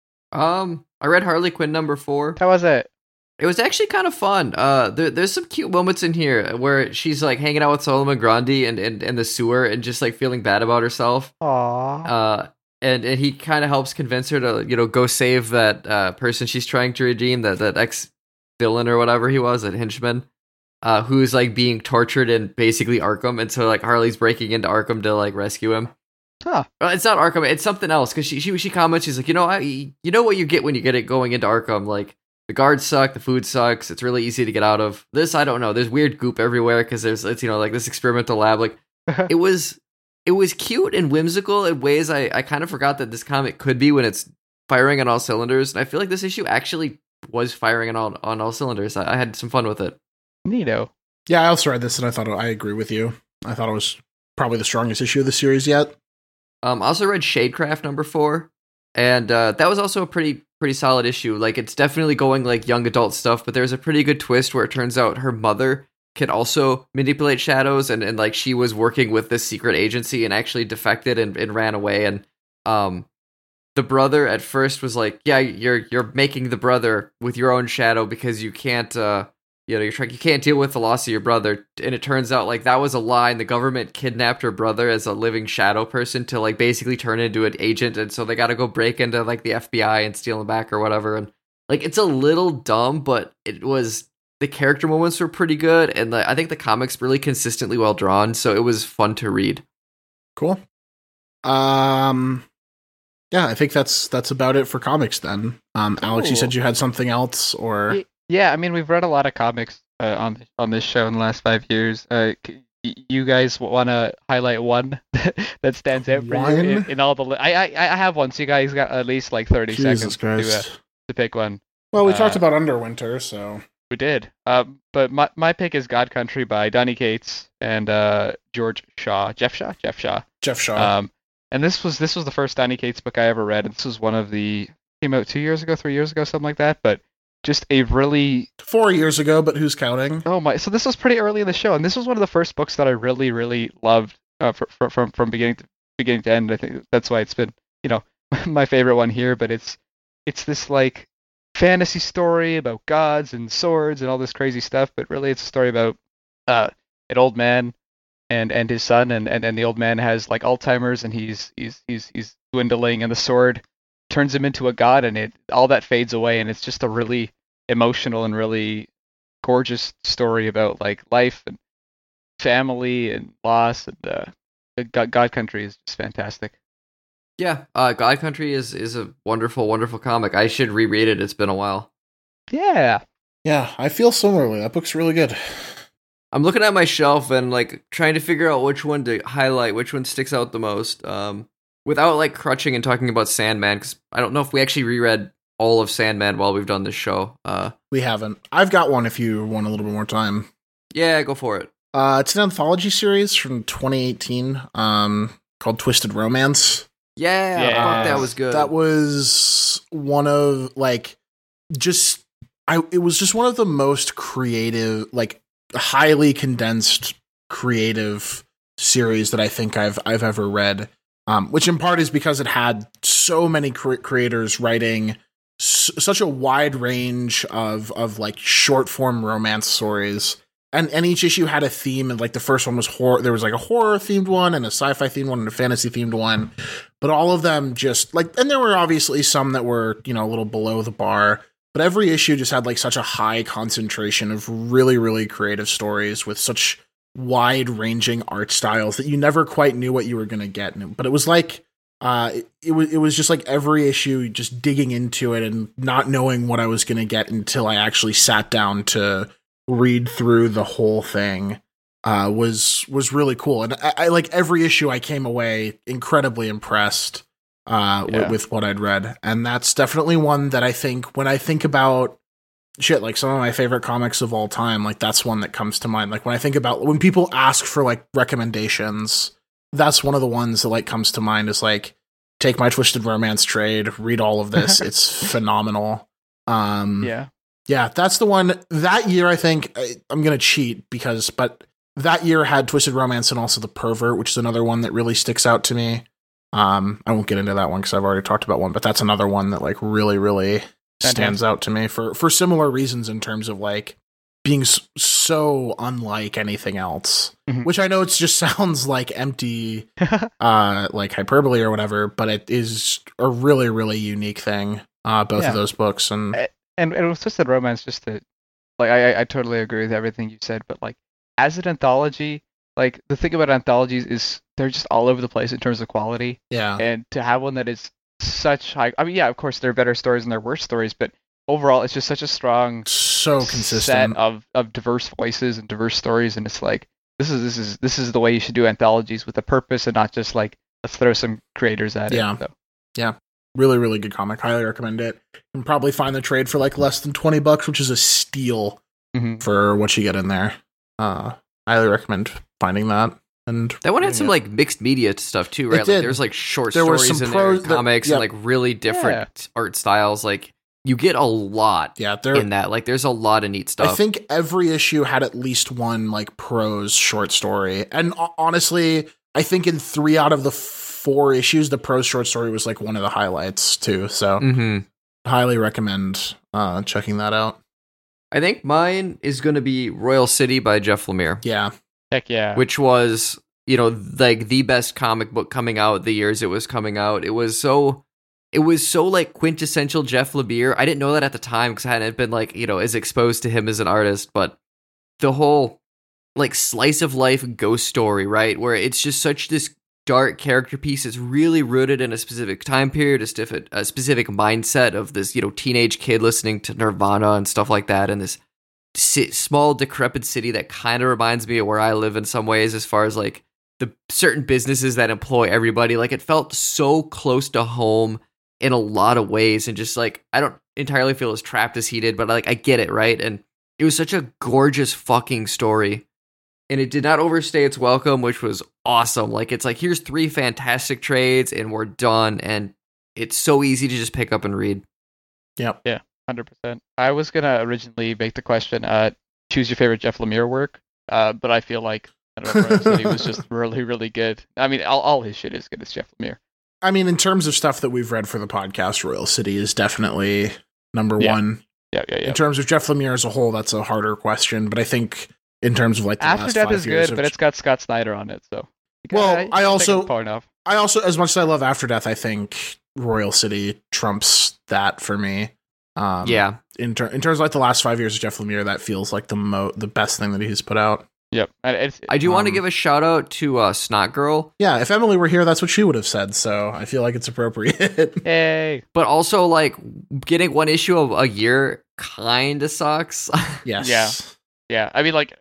B: Um, I read Harley Quinn number four.
C: How was it?
B: It was actually kind of fun. Uh, there, there's some cute moments in here where she's like hanging out with Solomon Grundy and and, and the sewer and just like feeling bad about herself.
C: Aw.
B: Uh, and, and he kind of helps convince her to, you know, go save that uh, person she's trying to redeem, that, that ex-villain or whatever he was, that henchman, uh, who's like being tortured in basically Arkham. And so like Harley's breaking into Arkham to like rescue him.
C: Huh.
B: Well, it's not Arkham, it's something else. Because she, she she comments, she's like, you know, I, you know what you get when you get it going into Arkham, like. The guards suck. The food sucks. It's really easy to get out of. This, I don't know. There's weird goop everywhere because there's, it's, you know, like this experimental lab. Like it was, it was cute and whimsical in ways I, I kind of forgot that this comic could be when it's firing on all cylinders. And I feel like this issue actually was firing on all on all cylinders. I, I had some fun with it.
C: Neato.
A: Yeah, I also read this and I thought, I agree with you. I thought it was probably the strongest issue of the series yet.
B: Um, I also read Shadecraft number four, and uh, that was also a pretty pretty solid issue. Like it's definitely going like young adult stuff, but there's a pretty good twist where it turns out her mother can also manipulate shadows, and, and like she was working with this secret agency and actually defected and, and ran away, and um the brother at first was like, yeah, you're you're making the brother with your own shadow because you can't, uh, you know, you're trying, you can't deal with the loss of your brother. And it turns out like that was a lie. And the government kidnapped her brother as a living shadow person to like basically turn into an agent. And so they got to go break into like the F B I and steal him back or whatever. And like it's a little dumb, but it was, the character moments were pretty good. And the, I think the comic's really consistently well drawn. So it was fun to read.
A: Cool. Um, yeah, I think that's that's about it for comics then. Um, Alex,
C: Cool.
A: you said you had something else, or
C: Y- Yeah, I mean, we've read a lot of comics uh, on on this show in the last five years. Uh, c- y- you guys want to highlight one that stands out for you in,
A: One?
C: in all the? Li- I, I I have one, so you guys got at least like thirty
A: Jesus
C: seconds to, uh,
A: Christ.
C: to pick one.
A: Well, we
C: uh,
A: talked about Underwinter, so
C: We did. Um, but my my pick is God Country by Donny Cates and uh, George Shaw, Jeff Shaw, Jeff Shaw.
A: Jeff Shaw.
C: Um, and this was this was the first Donny Cates book I ever read, and this was one of the came out two years ago, three years ago, something like that. But just a really
A: Four years ago, but who's counting?
C: oh my! So this was pretty early in the show, and this was one of the first books that I really, really loved uh, for, for, from from beginning to beginning to end. I think that's why it's been you know my favorite one here. But it's it's this like fantasy story about gods and swords and all this crazy stuff, but really it's a story about uh, an old man and and his son, and, and, and the old man has like Alzheimer's, and he's he's he's he's dwindling, and the sword turns him into a god, and it all that fades away, and it's just a really emotional and really gorgeous story about like life and family and loss, and uh, the God, God Country is just fantastic.
B: Yeah, uh, God Country is is a wonderful, wonderful comic. I should reread it. It's been a while.
C: Yeah.
A: Yeah, I feel similarly. That book's really good.
B: I'm looking at my shelf and like trying to figure out which one to highlight, which one sticks out the most, um, without like crutching and talking about Sandman, because I don't know if we actually reread all of Sandman while we've done this show. Uh,
A: We haven't. I've got one if you want a little bit more time.
B: yeah, go for it.
A: Uh, it's an anthology series from twenty eighteen um, called Twisted Romance.
B: Yeah, I thought that was good.
A: That was one of like just I it was just one of the most creative, like highly condensed creative series that I think I've I've ever read. Um, which in part is because it had so many cre- creators writing s- such a wide range of of like short form romance stories. And, and each issue had a theme, and like the first one was horror. There was like a horror themed one, and a sci-fi themed one, and a fantasy themed one. But all of them just like, and there were obviously some that were, you know, a little below the bar. But every issue just had like such a high concentration of really, really creative stories with such wide ranging art styles that you never quite knew what you were going to get. But it was like, uh, it, it was it was just like every issue, just digging into it and not knowing what I was going to get until I actually sat down to read through the whole thing uh, was was really cool. And I, I like every issue I came away incredibly impressed uh,
C: Yeah.
A: with, with what I'd read. And that's definitely one that I think when I think about shit, like some of my favorite comics of all time, like that's one that comes to mind. Like when I think about when people ask for like recommendations, that's one of the ones that like comes to mind is like, take my Twisted Romance trade, read all of this. It's phenomenal. Um,
C: Yeah.
A: Yeah, that's the one. That year, I think I, I'm gonna cheat because, but that year had Twisted Romance and also The Pervert, which is another one that really sticks out to me. Um, I won't get into that one because I've already talked about one, but that's another one that like really, really stands
C: Fantastic.
A: out to me for for similar reasons in terms of like being s- so unlike anything else.
C: Mhm.
A: Which I know it just sounds like empty, uh, like hyperbole or whatever, but it is a really, really unique thing. Uh, both
C: Yeah.
A: of those books and.
C: Eh, And and with Twisted Romance, just to like, I I- I totally agree with everything you said, but like as an anthology, like the thing about anthologies is they're just all over the place in terms of quality,
A: Yeah.
C: and to have one that is such high, I mean, yeah, of course there are better stories and there are worse stories, but overall it's just such a strong
A: So
C: set
A: consistent.
C: of of diverse voices and diverse stories, and it's like this is this is this is the way you should do anthologies, with a purpose and not just like let's throw some creators at
A: Yeah.
C: it. So.
A: Really, really good comic. Highly recommend it. You can probably find the trade for like less than twenty bucks, which is a steal
C: Mhm.
A: for what you get in there. Uh, highly recommend finding that. And
B: That one had
A: reading
B: some
A: it.
B: like mixed media stuff too,
A: It
B: right?
A: did.
B: Like there's like short
A: There were
B: stories
A: some
B: in
A: prose
B: there,
A: that-
B: comics,
A: yeah.
B: and like really different art styles. Like you get a lot
A: yeah, there.
B: in that. Like there's a lot of neat stuff.
A: I think every issue had at least one like prose short story, and ho- honestly, I think in three out of the four issues. The prose short story was like one of the highlights too. So
B: Mm-hmm.
A: highly recommend uh, checking that out.
B: I think mine is going to be Royal City by Jeff Lemire,
A: Yeah.
C: Heck yeah.
B: which was, you know, like the best comic book coming out the years it was coming out. It was so, it was so like quintessential Jeff Lemire. I didn't know that at the time because I hadn't been like, you know, as exposed to him as an artist, but the whole like slice of life ghost story, right? Where it's just such this dark character piece. It's really rooted in a specific time period, a, stiff, a specific mindset of this, you know, teenage kid listening to Nirvana and stuff like that, and this si- small decrepit city that kind of reminds me of where I live in some ways, as far as like the certain businesses that employ everybody. Like it felt so close to home in a lot of ways, and just like I don't entirely feel as trapped as he did, but like I get it, right? And it was such a gorgeous fucking story. And it did not overstay its welcome, which was awesome. Like, it's like, here's three fantastic trades, and we're done. And it's so easy to just pick up and read.
A: Yep.
C: Yeah, one hundred percent. I was going to originally make the question, uh, choose your favorite Jeff Lemire work, uh, but I feel like, I don't know, Royal City was just really, really good. I mean, all, all his shit is good as Jeff Lemire.
A: I mean, in terms of stuff that we've read for the podcast, Royal City is definitely number
C: Yeah.
A: one.
C: Yeah, yeah, yeah.
A: In terms of Jeff Lemire as a whole, that's a harder question. But I think in terms of like the
C: After
A: last
C: Death
A: five
C: is
A: years
C: good,
A: of
C: but it's got Scott Snyder on it, so. you
A: Well,
C: gotta- you
A: I
C: gotta
A: also-
C: take it far enough.
A: I also, as much as I love After Death, I think Royal City trumps that for me. Um,
B: Yeah.
A: In, ter- in terms of like the last five years of Jeff Lemire, that feels like the mo- the best thing that he's put out.
C: Yep. And it's,
B: I do want to
A: Um,
B: give a shout out to uh, Snot Girl,
A: Yeah, if Emily were here, that's what she would have said. So I feel like it's appropriate.
C: Hey.
B: but also, like, getting one issue of a year kind of sucks.
A: Yes.
C: Yeah. Yeah. I mean, like,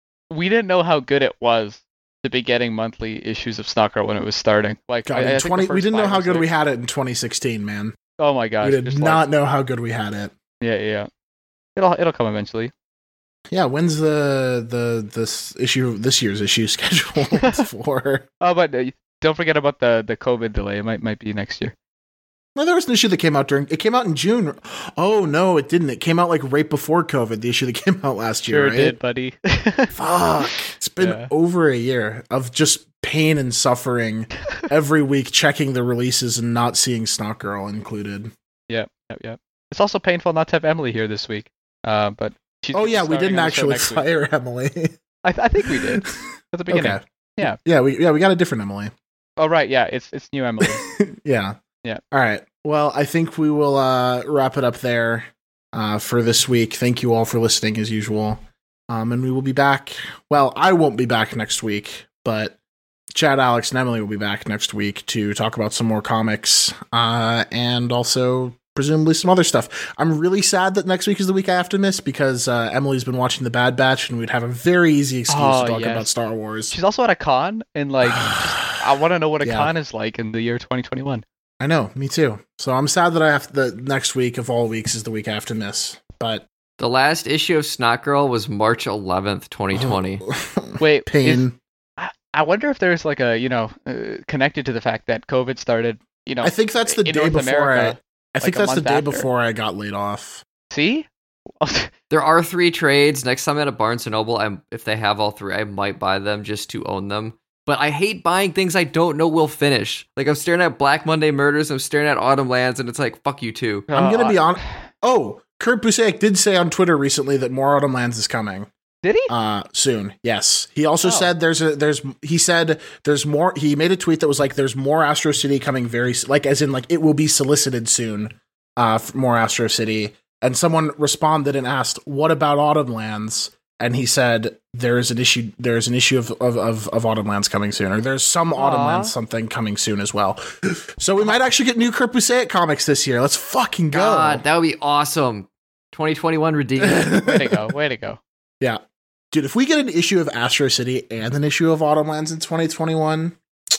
C: we didn't know how good it was to be getting monthly issues of Snot when it was starting. Like,
A: God,
C: I, I
A: in
C: think the
A: twenty, we
C: first
A: didn't know
C: five
A: how
C: or
A: good we
C: six-
A: had it in twenty sixteen, man.
C: Oh my gosh.
A: we did
C: just
A: not
C: like,
A: know how good we had it.
C: yeah, yeah, yeah. It'll it'll come eventually.
A: Yeah, when's the the this issue this year's issue scheduled for?
C: Oh, but uh, don't forget about the the COVID delay. It might might be next year.
A: Well, there was an issue that came out during. It came out in June. Oh no, it didn't. It came out like right before COVID. The issue that came out last year.
C: Sure
A: right?
C: did, buddy.
A: Fuck. It's been
C: Yeah.
A: over a year of just pain and suffering every week, checking the releases and not seeing Snot Girl included.
C: Yep, yep, yep. It's also painful not to have Emily here this week. Uh, but she's
A: Oh yeah, we
C: starting
A: didn't
C: on the show
A: actually
C: next week.
A: fire Emily.
C: I, I think we did at the beginning.
A: Okay.
C: Yeah.
A: Yeah, we yeah we got a different Emily.
C: Oh right, yeah. It's it's new Emily.
A: Yeah.
C: Yeah.
A: All right. Well, I think we will uh, wrap it up there uh, for this week. Thank you all for listening as usual. Um, and we will be back. Well, I won't be back next week, but Chad, Alex, and Emily will be back next week to talk about some more comics uh, and also presumably some other stuff. I'm really sad that next week is the week I have to miss because uh, Emily's been watching The Bad Batch and we'd have a very easy excuse
C: Oh,
A: to talk
C: yes.
A: about Star Wars.
C: She's also at a con, and like, just, I want to know what a
A: Yeah.
C: con is like in the year twenty twenty-one.
A: I know, me too. So I'm sad that I have the next week of all weeks is the week I have to miss. But
B: The last issue of Snot Girl was March eleventh, twenty twenty.
C: Wait,
A: pain.
C: is- I, I wonder if there's like a you know uh, connected to the fact that COVID started. You know,
A: I think that's the
C: in
A: day
C: North
A: before
C: America,
A: I. I think
C: like a
A: that's the
C: month
A: day
C: after.
A: before I got laid off.
C: see.
B: There are three trades. Next time at a Barnes and Noble, I'm, if they have all three, I might buy them just to own them. But I hate buying things I don't know will finish. Like, I'm staring at Black Monday Murders, I'm staring at Autumn Lands, and it's like, fuck you too.
A: I'm gonna
C: Uh,
A: be on. Oh, Kurt Busiek did say on Twitter recently that more Autumn Lands is coming.
C: Did he?
A: Uh, soon. Yes. He also
C: Oh.
A: said there's a there's he said there's more. He made a tweet that was like there's more Astro City coming very s- like as in like it will be solicited soon. Uh, for more Astro City, and someone responded and asked, "What about Autumn Lands?" And he said, "There is an issue. There is an issue of of of, of Autumn Lands coming soon, or there's some Autumn
C: Aw.
A: Lands something coming soon as well." So we might actually get new Kurt Busiek comics this year. Let's fucking go!
B: God, that would be awesome. twenty twenty-one redeemed.
C: Way to go! Way to go!
A: Yeah, dude. If we get an issue of Astro City and an issue of Autumn Lands in twenty twenty-one,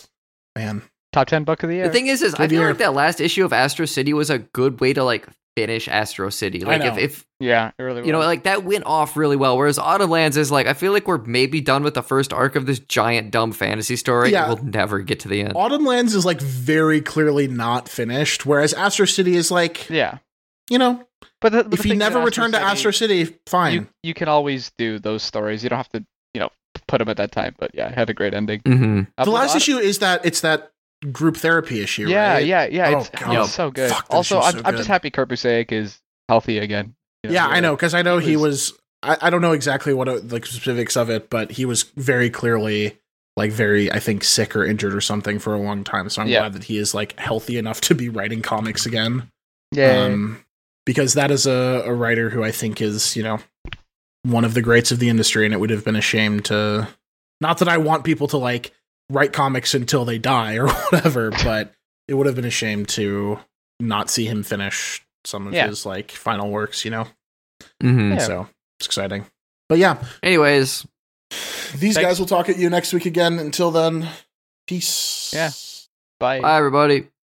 A: man,
C: Top ten book of the year.
B: The thing is, is I
A: Good
B: feel
A: year.
B: like that last issue of Astro City was a good way to like finish Astro City. Like if,
A: know.
B: if
C: yeah, it really.
B: you know,
C: was.
B: like that went off really well. Whereas Autumn Lands is like, I feel like we're maybe done with the first arc of this giant dumb fantasy story.
A: Yeah.
B: We'll never get to the end.
A: Autumn Lands is like very clearly not finished, whereas Astro City is like,
C: yeah.
A: you know,
C: But, the, but
A: if
C: the
A: you
C: thing
A: never
C: with
A: return to Astro City, fine.
C: you you can always do those stories. You don't have to you know put them at that time. But yeah, it had a great ending.
B: Mm-hmm.
C: Uh,
A: the
C: but
A: last
C: Autumn-
A: issue is that it's that group therapy issue.
C: Yeah,
A: right?
C: yeah, yeah.
A: Oh,
C: It's,
A: God.
C: it's so good.
A: Fuck, that
C: Also,
A: show's
C: I'm
A: so
C: I'm just
A: good.
C: happy Kurt Busiek is healthy again. You know,
A: Yeah,
C: he,
A: I know, because I know he
C: he
A: was.
C: was-
A: I, I don't know exactly what it, like specifics of it, but he was very clearly like very, I think, sick or injured or something for a long time. So I'm
C: Yeah.
A: glad that he is like healthy enough to be writing comics again.
C: Yeah.
A: Um, because that is a, a writer who I think is, you know, one of the greats of the industry, and it would have been a shame to. Not that I want people to like write comics until they die or whatever, but it would have been a shame to not see him finish some of
C: Yeah.
A: his like final works, you know.
B: Mm-hmm.
C: Yeah.
A: So it's exciting. But yeah,
B: Anyways,
A: these
C: Thanks.
A: guys will talk at you next week again. Until then, peace.
C: Yeah. Bye.
B: bye everybody.